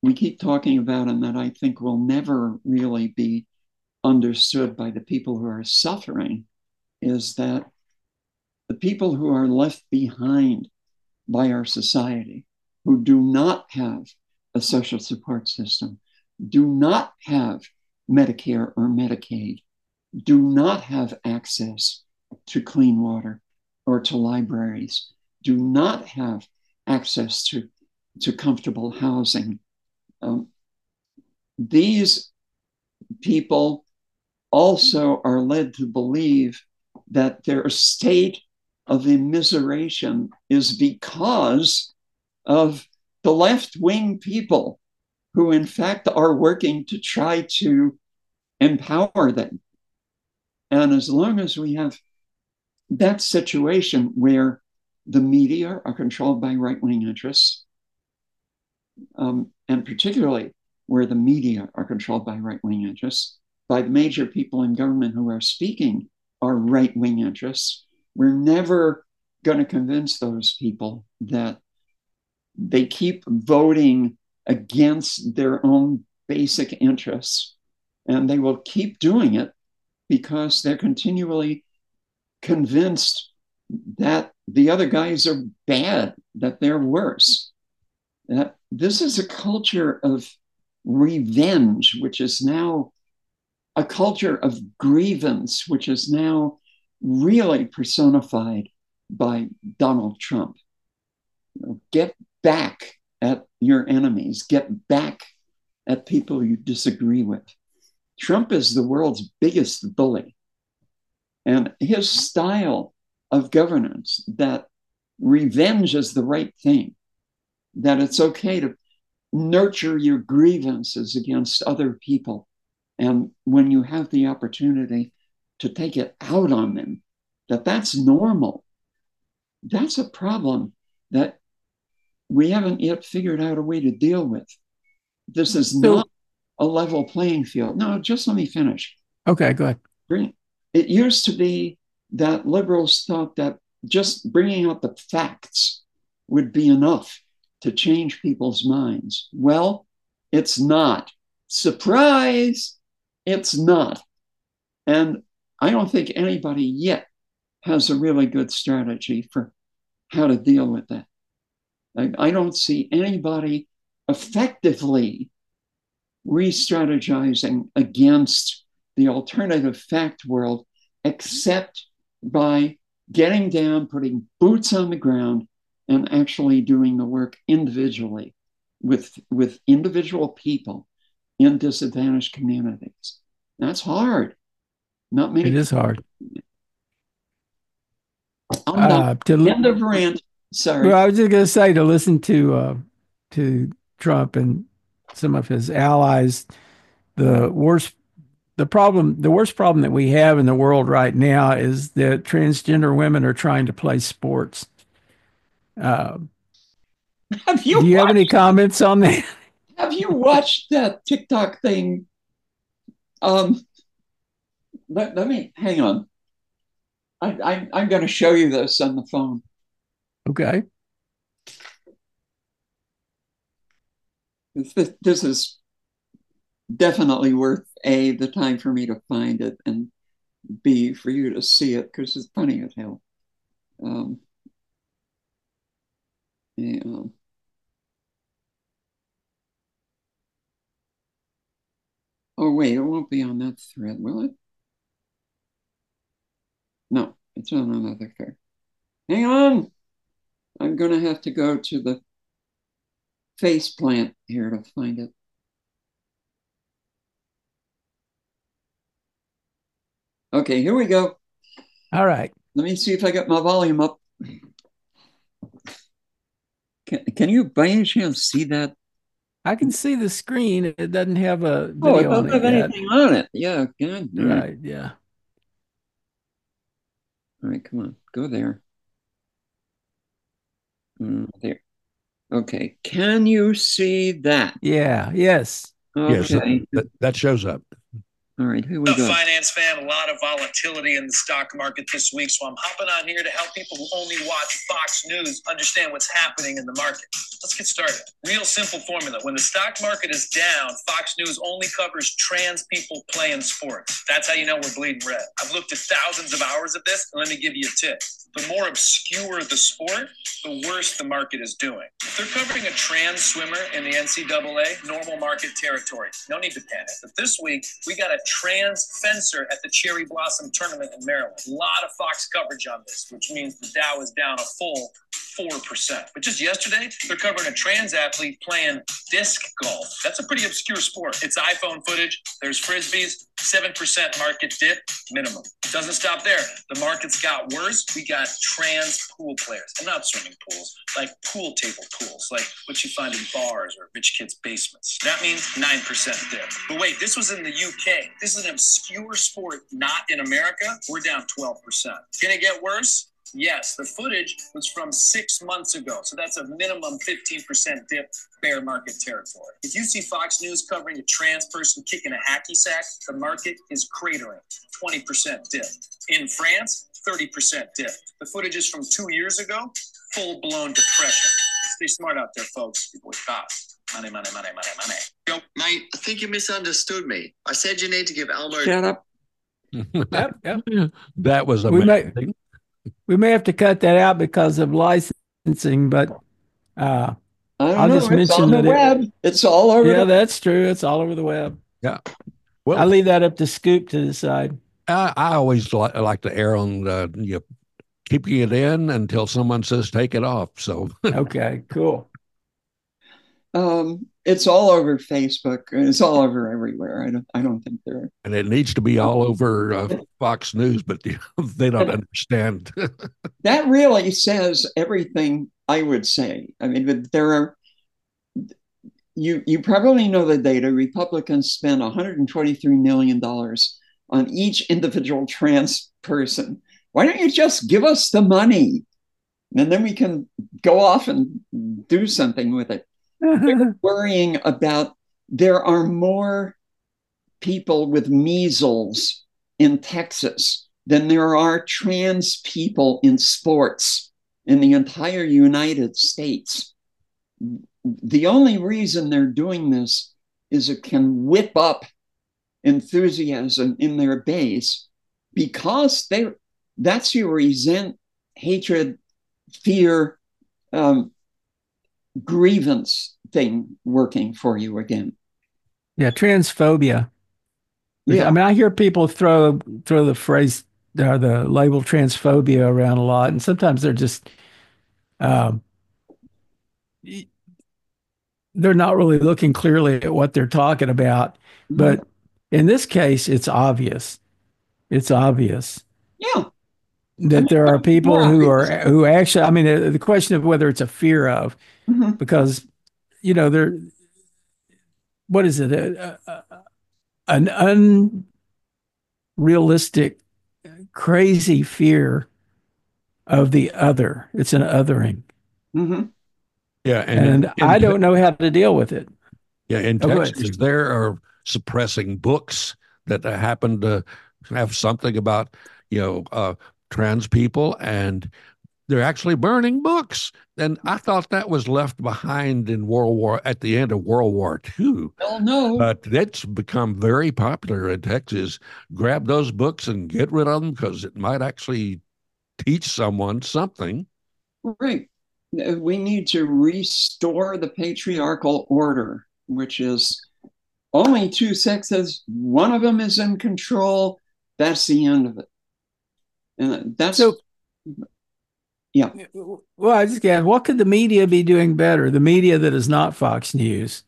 we keep talking about and that I think will never really be understood by the people who are suffering is that the people who are left behind by our society, who do not have a social support system, do not have Medicare or Medicaid, do not have access to clean water or to libraries, do not have access to, to comfortable housing. Um, these people also are led to believe that their state of immiseration is because of the left-wing people who in fact are working to try to empower them. And as long as we have that situation where the media are controlled by right-wing interests, um, and particularly where the media are controlled by right-wing interests, by the major people in government who are speaking are right-wing interests, we're never going to convince those people that they keep voting against their own basic interests. And they will keep doing it because they're continually convinced that the other guys are bad, that they're worse. That this is a culture of revenge, which is now a culture of grievance, which is now really personified by Donald Trump. You know, get back at your enemies, get back at people you disagree with. Trump is the world's biggest bully. And his style of governance, that revenge is the right thing, that it's okay to nurture your grievances against other people. And when you have the opportunity to take it out on them, that that's normal. That's a problem that we haven't yet figured out a way to deal with. This is not a level playing field. No, just let me finish. Okay, go ahead. It used to be that liberals thought that just bringing out the facts would be enough to change people's minds. Well, it's not. Surprise! It's not. And I don't think anybody yet has a really good strategy for how to deal with that. I, I don't see anybody effectively re-strategizing against the alternative fact world except by getting down, putting boots on the ground, and actually doing the work individually with, with individual people in disadvantaged communities. That's hard. Not many. It is hard. I'm uh, to end of rant. Sorry. Well, I was just going to say, to listen to uh, to Trump and some of his allies, the worst the problem, the worst problem that we have in the world right now is that transgender women are trying to play sports. Uh, have you do you watched, have any comments on that? Have you watched that TikTok thing? Um, let, let me hang on. I, I, I'm going to show you this on the phone. Okay. This, this is definitely worth A, the time for me to find it, and B, for you to see it, because it's funny as hell. Um, yeah. Oh, wait, it won't be on that thread, will it? No, it's on another thread. Hang on. I'm going to have to go to the face plant here to find it. Okay, here we go. All right. Let me see if I got my volume up. Can, can you by any chance see that? I can see the screen. It doesn't have a video oh, it doesn't on it have yet. anything on it. Yeah, good. Right, yeah. All right, come on, go there. Mm, there. Okay, can you see that? Yeah, yes. Okay. Yes, that, that shows up. All right, here we A go. finance fan, a lot of volatility in the stock market this week, so I'm hopping on here to help people who only watch Fox News understand what's happening in the market. Let's get started. Real simple formula. When the stock market is down, Fox News only covers trans people playing sports. That's how you know we're bleeding red. I've looked at thousands of hours of this, and let me give you a tip. The more obscure the sport, the worse the market is doing. If they're covering a trans swimmer in the N C double A, normal market territory. No need to panic. But this week, we got a trans fencer at the Cherry Blossom Tournament in Maryland. A lot of Fox coverage on this, which means the Dow is down a full four percent. But just yesterday, they're covering a trans athlete playing disc golf. That's a pretty obscure sport. It's iPhone footage. There's Frisbees, seven percent market dip minimum. Doesn't stop there. The market's got worse. We got trans pool players, and not swimming pools, like pool table pools, like what you find in bars or rich kids' basements. That means nine percent dip. But wait, this was in the U K. This is an obscure sport not in America. We're down twelve percent. Can it get worse? Yes, the footage was from six months ago, so that's a minimum fifteen percent dip, bear market territory. If you see Fox News covering a trans person kicking a hacky sack, the market is cratering, twenty percent dip. In France, thirty percent dip. The footage is from two years ago, full-blown depression. Stay smart out there, folks. People with cops. Money, money, money, money, money. Yo, mate, I think you misunderstood me. I said you need to give Elmo... Shut up. Yep, yep. That was We amazing. may, we may have to cut that out because of licensing, but uh, I don't I'll know. just It's mention on the that it- web. It's all over yeah, the that's true. It's all over the web. Yeah. I Well, leave that up to Scoop to decide. I, I always li- like to err on uh, you know, keeping it in until someone says take it off. So Okay, cool. Um, it's all over Facebook. It's all over everywhere. I don't. I don't think they're. and it needs to be all over uh, Fox News, but you know, they don't understand. That really says everything I would say. I mean, but there are. You you probably know the data. Republicans spend one hundred twenty-three million dollars on each individual trans person. Why don't you just give us the money, and then we can go off and do something with it? They're worrying about there are more people with measles in Texas than there are trans people in sports in the entire United States. The only reason they're doing this is it can whip up enthusiasm in their base because they that's your resent, hatred, fear, um, grievance thing working for you again. Yeah, transphobia. Yeah. I mean, I hear people throw throw the phrase or the label transphobia around a lot, and sometimes they're just um, y- they're not really looking clearly at what they're talking about. But in this case, it's obvious. It's obvious Yeah. that there are people more who are obvious. who actually. I mean, the, the question of whether it's a fear of, Mhm. because you know they're what is it? A, a, a- an unrealistic, crazy fear of the other. It's an othering, Mhm. Yeah, and, and in, I in- don't know how to deal with it. Yeah, in Oh, go ahead. Texas, there are suppressing books that happen to have something about you know uh, trans people, and they're actually burning books. And I thought that was left behind in World War at the end of World War Two. Well, no. But it's become very popular in Texas. Grab those books and get rid of them because it might actually teach someone something. Right. Uh, We need to restore the patriarchal order, which is only two sexes. One of them is in control. That's the end of it. And that's So, yeah. well, I just got what could the media be doing better? The media that is not Fox News.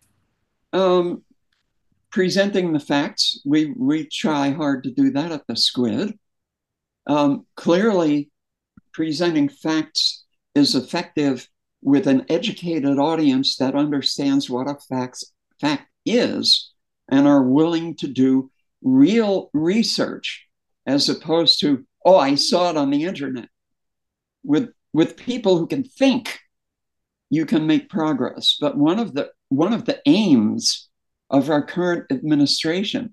Um, presenting the facts. We we try hard to do that at the Squid. Um, clearly, presenting facts is effective with an educated audience that understands what a facts, fact is and are willing to do real research as opposed to, oh, I saw it on the internet. With, with people who can think, you can make progress. But one of the, one of the aims of our current administration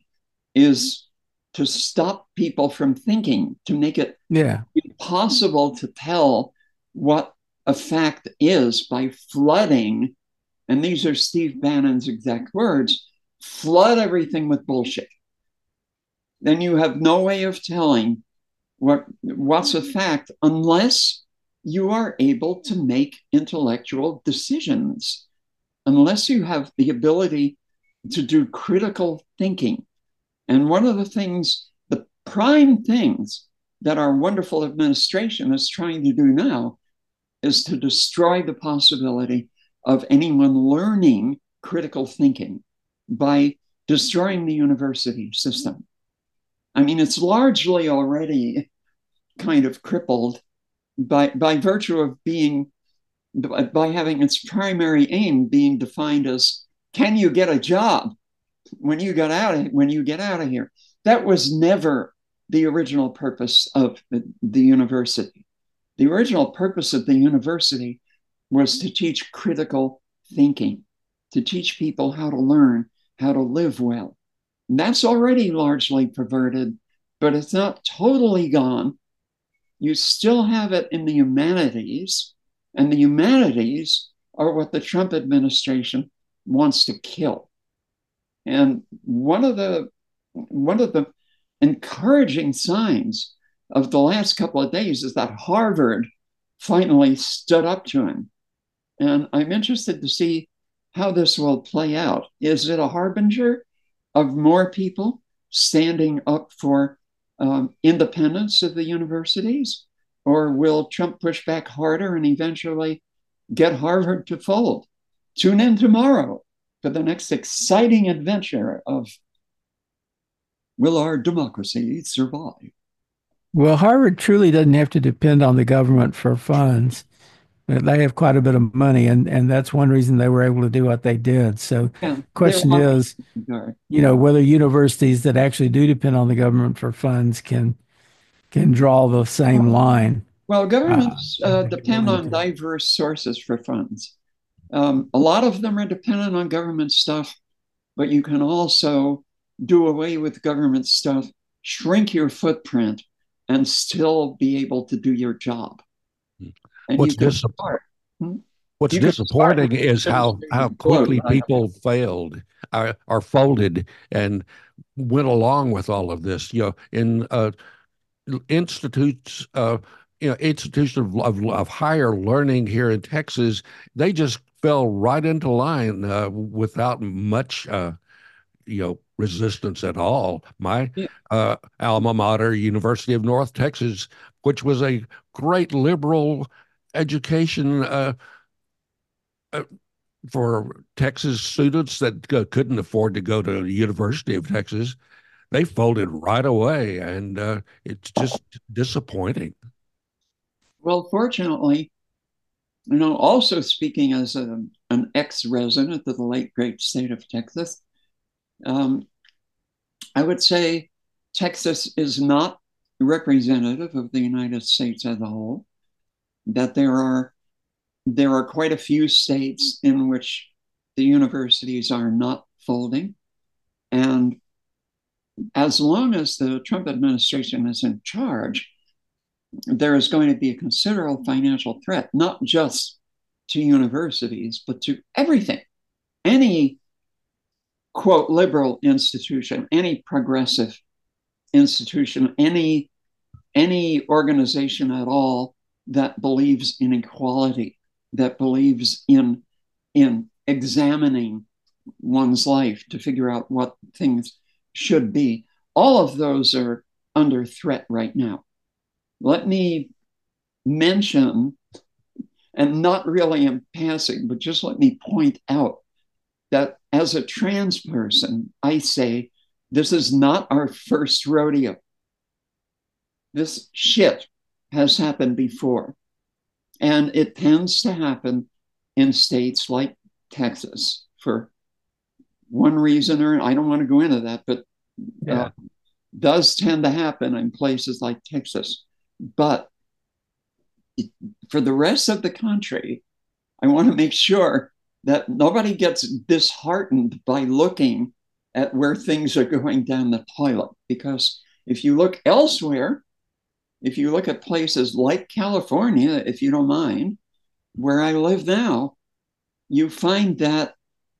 is to stop people from thinking, to make it Yeah. impossible to tell what a fact is by flooding, and these are Steve Bannon's exact words, flood everything with bullshit. Then you have no way of telling what what's a fact unless you are able to make intellectual decisions, unless you have the ability to do critical thinking. And one of the things, the prime things that our wonderful administration is trying to do now is to destroy the possibility of anyone learning critical thinking by destroying the university system. I mean, it's largely already kind of crippled by, by virtue of being, by having its primary aim being defined as, can you get a job when you get out of, when you get out of here? That was never the original purpose of the, the university. The original purpose of the university was to teach critical thinking, to teach people how to learn, how to live well. And that's already largely perverted, but it's not totally gone. You still have it in the humanities, and the humanities are what the Trump administration wants to kill. And one of the one of the encouraging signs of the last couple of days is that Harvard finally stood up to him. And I'm interested to see how this will play out. Is it a harbinger of more people standing up for um, independence of the universities? Or will Trump push back harder and eventually get Harvard to fold? Tune in tomorrow for the next exciting adventure of will our democracy survive? Well, Harvard truly doesn't have to depend on the government for funds. They have quite a bit of money, and, and that's one reason they were able to do what they did. So Yeah, the question they're- is, you know, whether universities that actually do depend on the government for funds can can draw the same line. Well, governments Uh, uh, depend on diverse sources for funds. Um, a lot of them are dependent on government stuff, but you can also do away with government stuff, shrink your footprint, and still be able to do your job. And What's you can dis- start. Hmm? What's You can disappointing start- is how, how quickly Quote, people failed are, are folded and went along with all of this. You know, in uh, institutes, uh, you know, institutions of, of, of higher learning here in Texas, they just fell right into line uh, without much, uh, you know, resistance at all. My Yeah. uh, alma mater, University of North Texas, which was a great liberal education uh, uh, for Texas students that uh, couldn't afford to go to the University of Texas, they folded right away, and uh, it's just disappointing. Well, fortunately, you know, also speaking as a, an ex-resident of the late great state of Texas, um, I would say Texas is not representative of the United States as a whole, that there are there are quite a few states in which the universities are not folding. And as long as the Trump administration is in charge, there is going to be a considerable financial threat, not just to universities, but to everything. Any, quote, liberal institution, any progressive institution, any, any organization at all that believes in equality, that believes in, in examining one's life to figure out what things should be. All of those are under threat right now. Let me mention, and not really in passing, but just let me point out that as a trans person, I say this is not our first rodeo. This shit has happened before. And it tends to happen in states like Texas for one reason or I don't want to go into that, but Yeah. uh, does tend to happen in places like Texas. But for the rest of the country, I want to make sure that nobody gets disheartened by looking at where things are going down the toilet. Because if you look elsewhere, if you look at places like California, if you don't mind, where I live now, you find that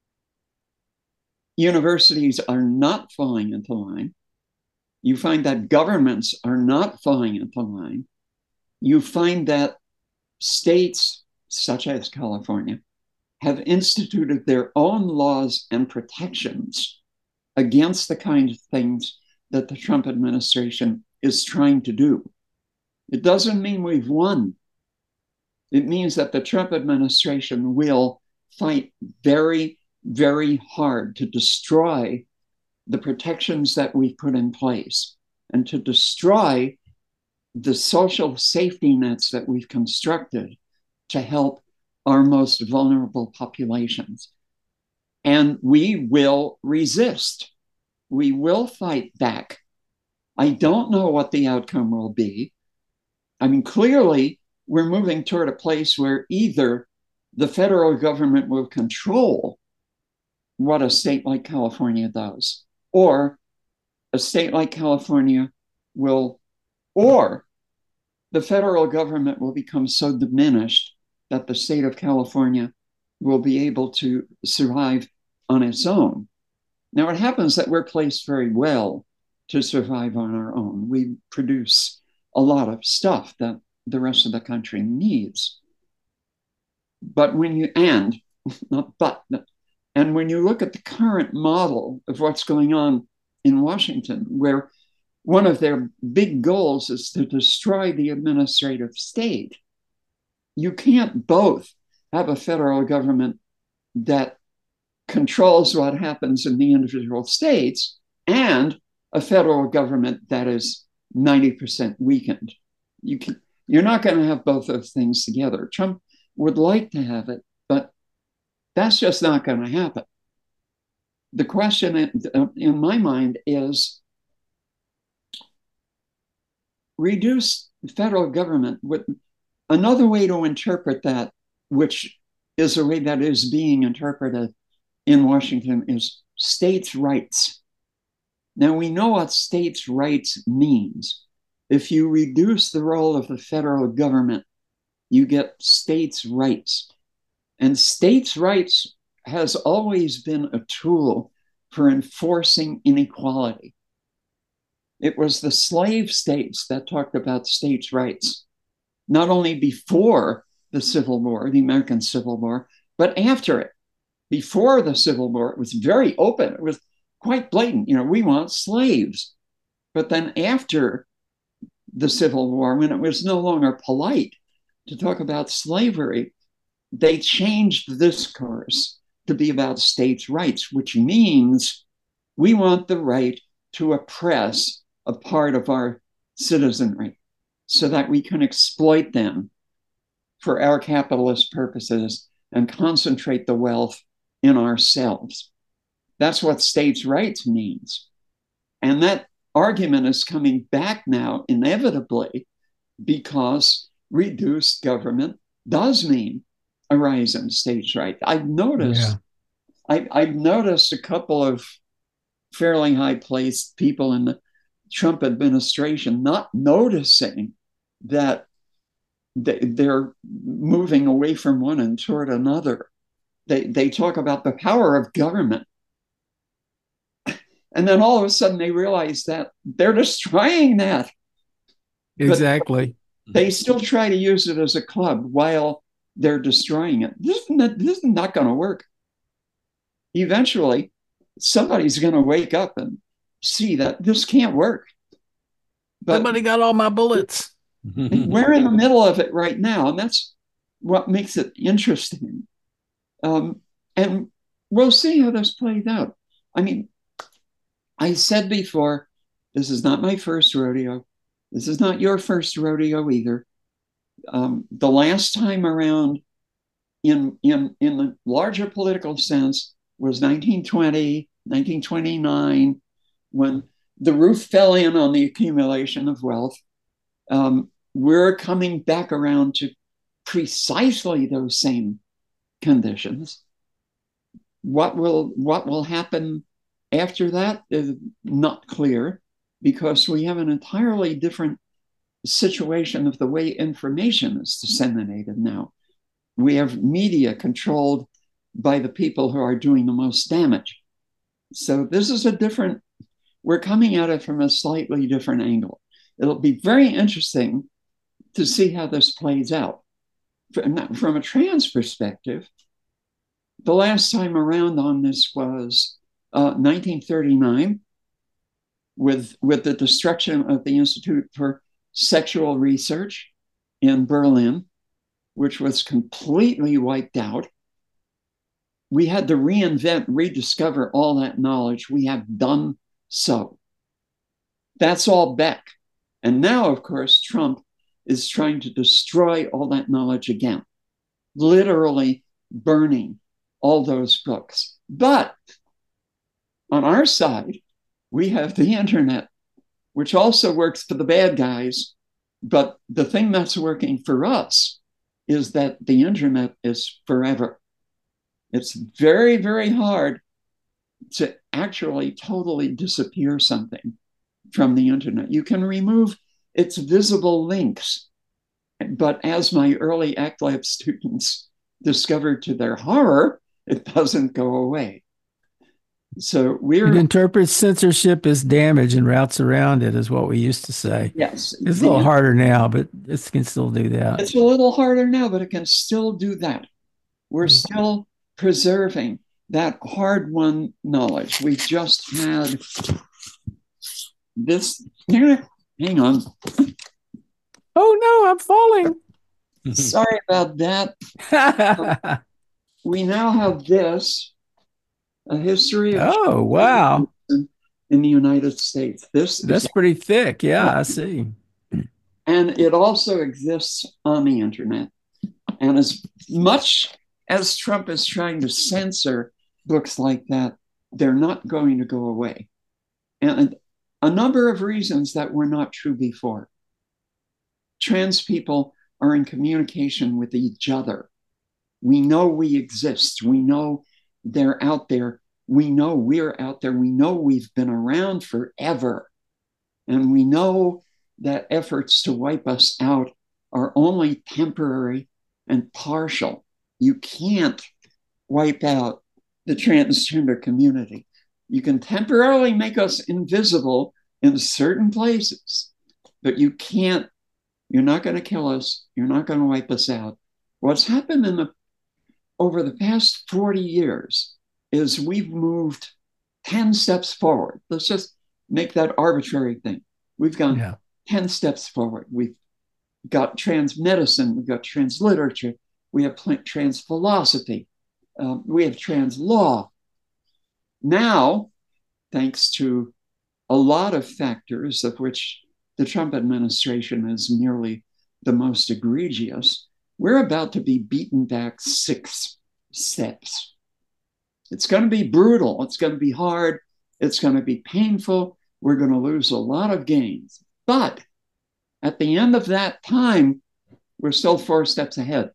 universities are not falling into line. You find that governments are not falling into line. You find that states, such as California, have instituted their own laws and protections against the kind of things that the Trump administration is trying to do. It doesn't mean we've won. It means that the Trump administration will fight very, very hard to destroy the protections that we put in place and to destroy the social safety nets that we've constructed to help our most vulnerable populations. And we will resist. We will fight back. I don't know what the outcome will be. I mean, clearly, we're moving toward a place where either the federal government will control what a state like California does, or a state like California will, or the federal government will become so diminished that the state of California will be able to survive on its own. Now, it happens that we're placed very well to survive on our own. We produce a lot of stuff that the rest of the country needs. But when you, and, not but, and when you look at the current model of what's going on in Washington, where one of their big goals is to destroy the administrative state, you can't both have a federal government that controls what happens in the individual states and a federal government that is ninety percent weakened. You can, you're not going to have both those things together. Trump would like to have it, but that's just not going to happen. The question in, in my mind is reduce federal government. With another way to interpret that, which is a way that is being interpreted in Washington, is states' rights. Now, we know what states' rights means. If you reduce the role of the federal government, you get states' rights. And states' rights has always been a tool for enforcing inequality. It was the slave states that talked about states' rights, not only before the Civil War, the American Civil War, but after it. Before the Civil War, it was very open. It was quite blatant. You know, we want slaves. But then after the Civil War, when it was no longer polite to talk about slavery, they changed the discourse to be about states' rights, which means we want the right to oppress a part of our citizenry so that we can exploit them for our capitalist purposes and concentrate the wealth in ourselves. That's what states' rights means. And that argument is coming back now, inevitably, because reduced government does mean a rise in states' rights. I've noticed, yeah. I, I've noticed a couple of fairly high-placed people in the Trump administration not noticing that they're moving away from one and toward another. They, they talk about the power of government. And then all of a sudden they realize that they're destroying that. Exactly. But they still try to use it as a club while they're destroying it. This is not, this is not going to work. Eventually, somebody's going to wake up and see that this can't work. But somebody got all my bullets. We're in the middle of it right now, and that's what makes it interesting. Um, and we'll see how this plays out. I mean, I said before, this is not my first rodeo. This is not your first rodeo either. Um, the last time around, in, in, in the larger political sense, was nineteen twenty, nineteen twenty-nine, when the roof fell in on the accumulation of wealth. Um, we're coming back around to precisely those same conditions. What will what will happen After that is not clear, because we have an entirely different situation of the way information is disseminated now. We have media controlled by the people who are doing the most damage. So this is a different, we're coming at it from a slightly different angle. It'll be very interesting to see how this plays out. From a trans perspective, the last time around on this was uh, nineteen thirty-nine, with, with the destruction of the Institute for Sexual Research in Berlin, which was completely wiped out. We had to reinvent, rediscover all that knowledge. We have done so. That's all back. And now, of course, Trump is trying to destroy all that knowledge again, literally burning all those books. But on our side, we have the internet, which also works for the bad guys. But the thing that's working for us is that the internet is forever. It's very, very hard to actually totally disappear something from the internet. You can remove its visible links, but as my early A C T Lab students discovered to their horror, it doesn't go away. So we're... It interprets censorship as damage and routes around it, is what we used to say. Yes. It's a little harder now, but it can still do that. It's a little harder now, but it can still do that. We're mm-hmm. still preserving that hard-won knowledge. We just had this... Hang on. Oh, no, I'm falling. Sorry about that. uh, we now have this, a history of... Oh, wow. In the United States. This That's is, pretty thick. Yeah, uh, I see. And it also exists on the internet. And as much as Trump is trying to censor books like that, they're not going to go away. And a number of reasons that were not true before. Trans people are in communication with each other. We know we exist. We know they're out there. We know we're out there. We know we've been around forever. And we know that efforts to wipe us out are only temporary and partial. You can't wipe out the transgender community. You can temporarily make us invisible in certain places, but you can't, you're not going to kill us. You're not going to wipe us out. What's happened in the over the past forty years is we've moved ten steps forward. Let's just make that arbitrary thing. We've gone yeah. ten steps forward. We've got trans medicine. We've got trans literature. We have trans philosophy. Uh, we have trans law. Now, thanks to a lot of factors, of which the Trump administration is merely the most egregious, we're about to be beaten back six steps. It's going to be brutal. It's going to be hard. It's going to be painful. We're going to lose a lot of gains. But at the end of that time, we're still four steps ahead.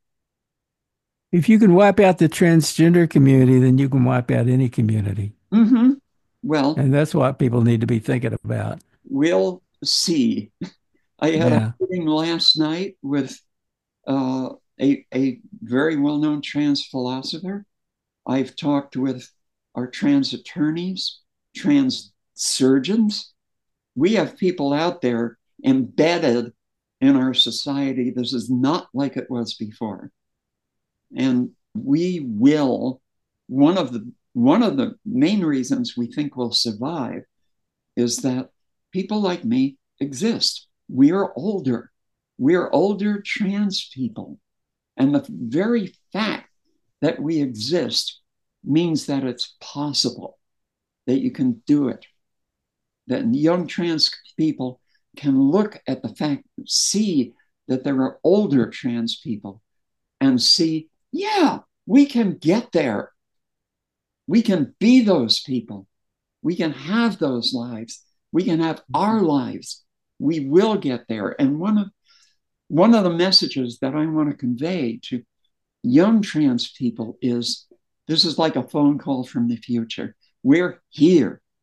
If you can wipe out the transgender community, then you can wipe out any community. Mm-hmm. Well, and that's what people need to be thinking about. We'll see. I had yeah. a meeting last night with uh, a, a very well-known trans philosopher. I've talked with our trans attorneys, trans surgeons. We have people out there embedded in our society. This is not like it was before. And we will, one of the one of the main reasons we think we'll survive is that people like me exist. We are older. We are older trans people. And the very fact that we exist means that it's possible, that you can do it, that young trans people can look at the fact, see that there are older trans people and see, yeah, we can get there. We can be those people. We can have those lives. We can have our lives. We will get there. And one of, one of the messages that I want to convey to young trans people is, this is like a phone call from the future. We're here.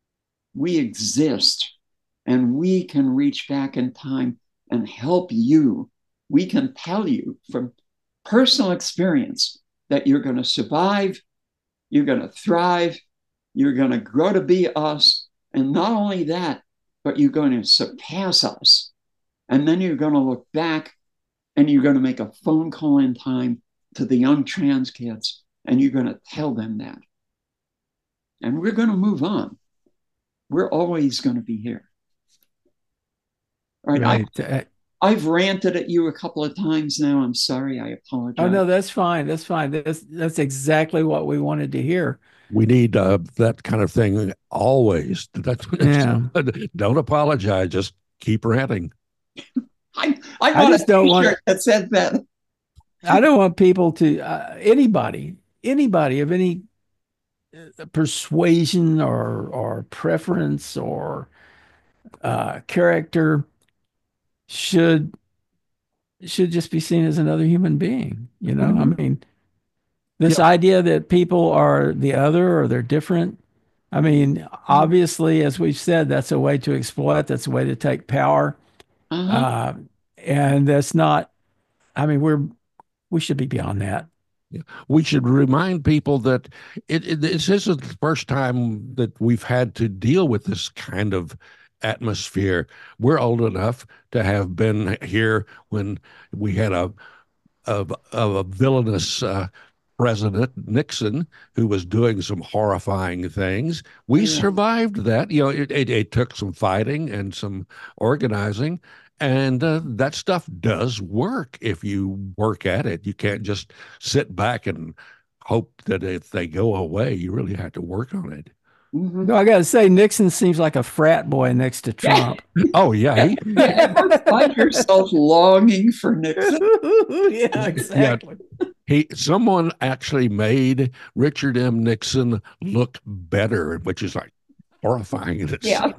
we exist, and we can reach back in time and help you. We can tell you from personal experience that you're going to survive, you're going to thrive, you're going to grow to be us. And not only that, but you're going to surpass us. And then you're going to look back and you're going to make a phone call in time to the young trans kids, and you're going to tell them that. And we're going to move on. We're always going to be here. All right. Right. I, I've ranted at you a couple of times now. I'm sorry. I apologize. Oh, no, that's fine. That's fine. That's, that's exactly what we wanted to hear. We need uh, that kind of thing always. That's, Yeah. Don't apologize. Just keep ranting. I, I, I want just a don't t-shirt want- that said that. I don't want people to, uh, anybody, anybody of any uh, persuasion or, or preference or uh, character should should just be seen as another human being. You know, I mean, this Yeah. idea that people are the other or they're different. I mean, obviously, as we've said, that's a way to exploit. That's a way to take power. Uh-huh. Uh, and that's not, I mean, we're, we should be beyond that. We should remind people that it, it, this isn't the first time that we've had to deal with this kind of atmosphere. We're old enough to have been here when we had a a, a villainous uh, President Nixon who was doing some horrifying things. We Yeah. survived that. You know, it, it, it took some fighting and some organizing. And uh, that stuff does work if you work at it. You can't just sit back and hope that if they go away, you really have to work on it. Mhm. No, I got to say, Nixon seems like a frat boy next to Trump. Oh, yeah. He, You ever find yourself longing for Nixon? Yeah, exactly. he, someone actually made Richard M. Nixon look better, which is like horrifying in itself.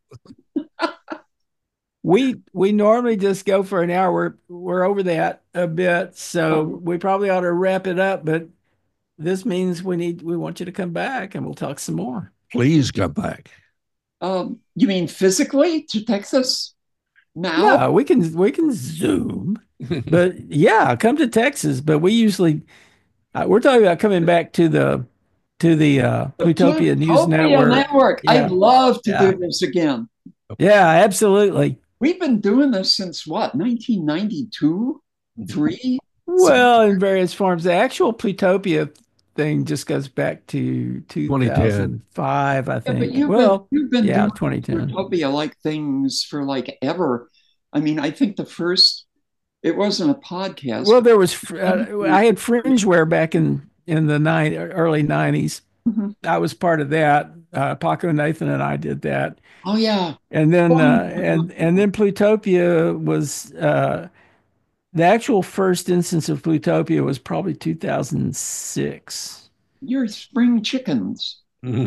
We we normally just go for an hour. We're we're over that a bit, so we probably ought to wrap it up. But this means we need we want you to come back, and we'll talk some more. Please come back. Um, you mean physically to Texas now? Yeah, we can we can Zoom, but yeah, come to Texas. But we usually uh, we're talking about coming back to the to the uh, Plutopia News Plutopia Network. Network. Yeah. I'd love to Yeah. do this again. Yeah, absolutely. We've been doing this since what, nineteen ninety-two, three? Well, in various forms, the actual Plutopia thing just goes back to two thousand five, I Yeah, think. but you've well, been, you've been yeah, doing twenty ten. Plutopia-like things for like ever. I mean, I think the first, it wasn't a podcast. Well, there was uh, I had Fringeware back in in the nine, early nineties. Mhm. I was part of that. Uh, Paco Nathan and I did that. Oh yeah. And then Oh, uh, and and then Plutopia was uh, the actual first instance of Plutopia was probably two thousand six. You're spring chickens.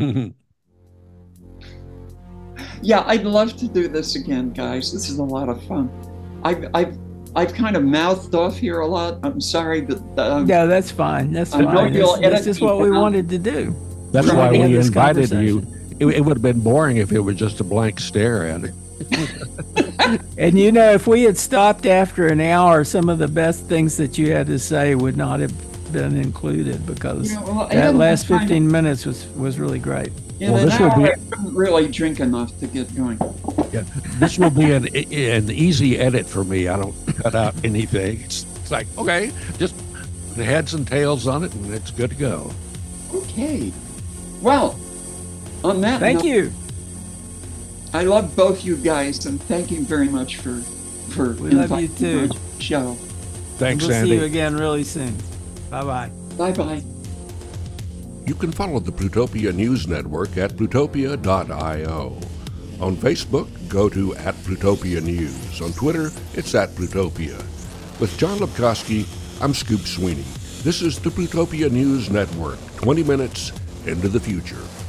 Yeah, I'd love to do this again, guys. This is a lot of fun. I've I've I've kind of mouthed off here a lot. I'm sorry, but um, Yeah, that's fine. That's I know fine. you'll That's, that's edit just me what we down. wanted to do. That's We're why trying to have we this invited you. conversation. It, it would have been boring if it was just a blank stare at it. And you know, if we had stopped after an hour, some of the best things that you had to say would not have been included because Yeah, well, that Adam, last I'm trying to- fifteen minutes was was really great. in Well, an this would hour, be- I couldn't really drink enough to get going. Yeah, this will be an an easy edit for me. I don't cut out anything. It's, it's like, okay, just put heads and tails on it, and it's good to go. Okay. Well, on that Thank note, you. I love both you guys, and thank you very much for for We love you inviting me too. on the show. Thanks, we'll Andy. see you again really soon. Bye bye. Bye bye. You can follow the Plutopia News Network at plutopia dot io. On Facebook, go to at Plutopia News. On Twitter, it's at Plutopia. With John Lepkowski, I'm Scoop Sweeney. This is the Plutopia News Network, twenty minutes into the future.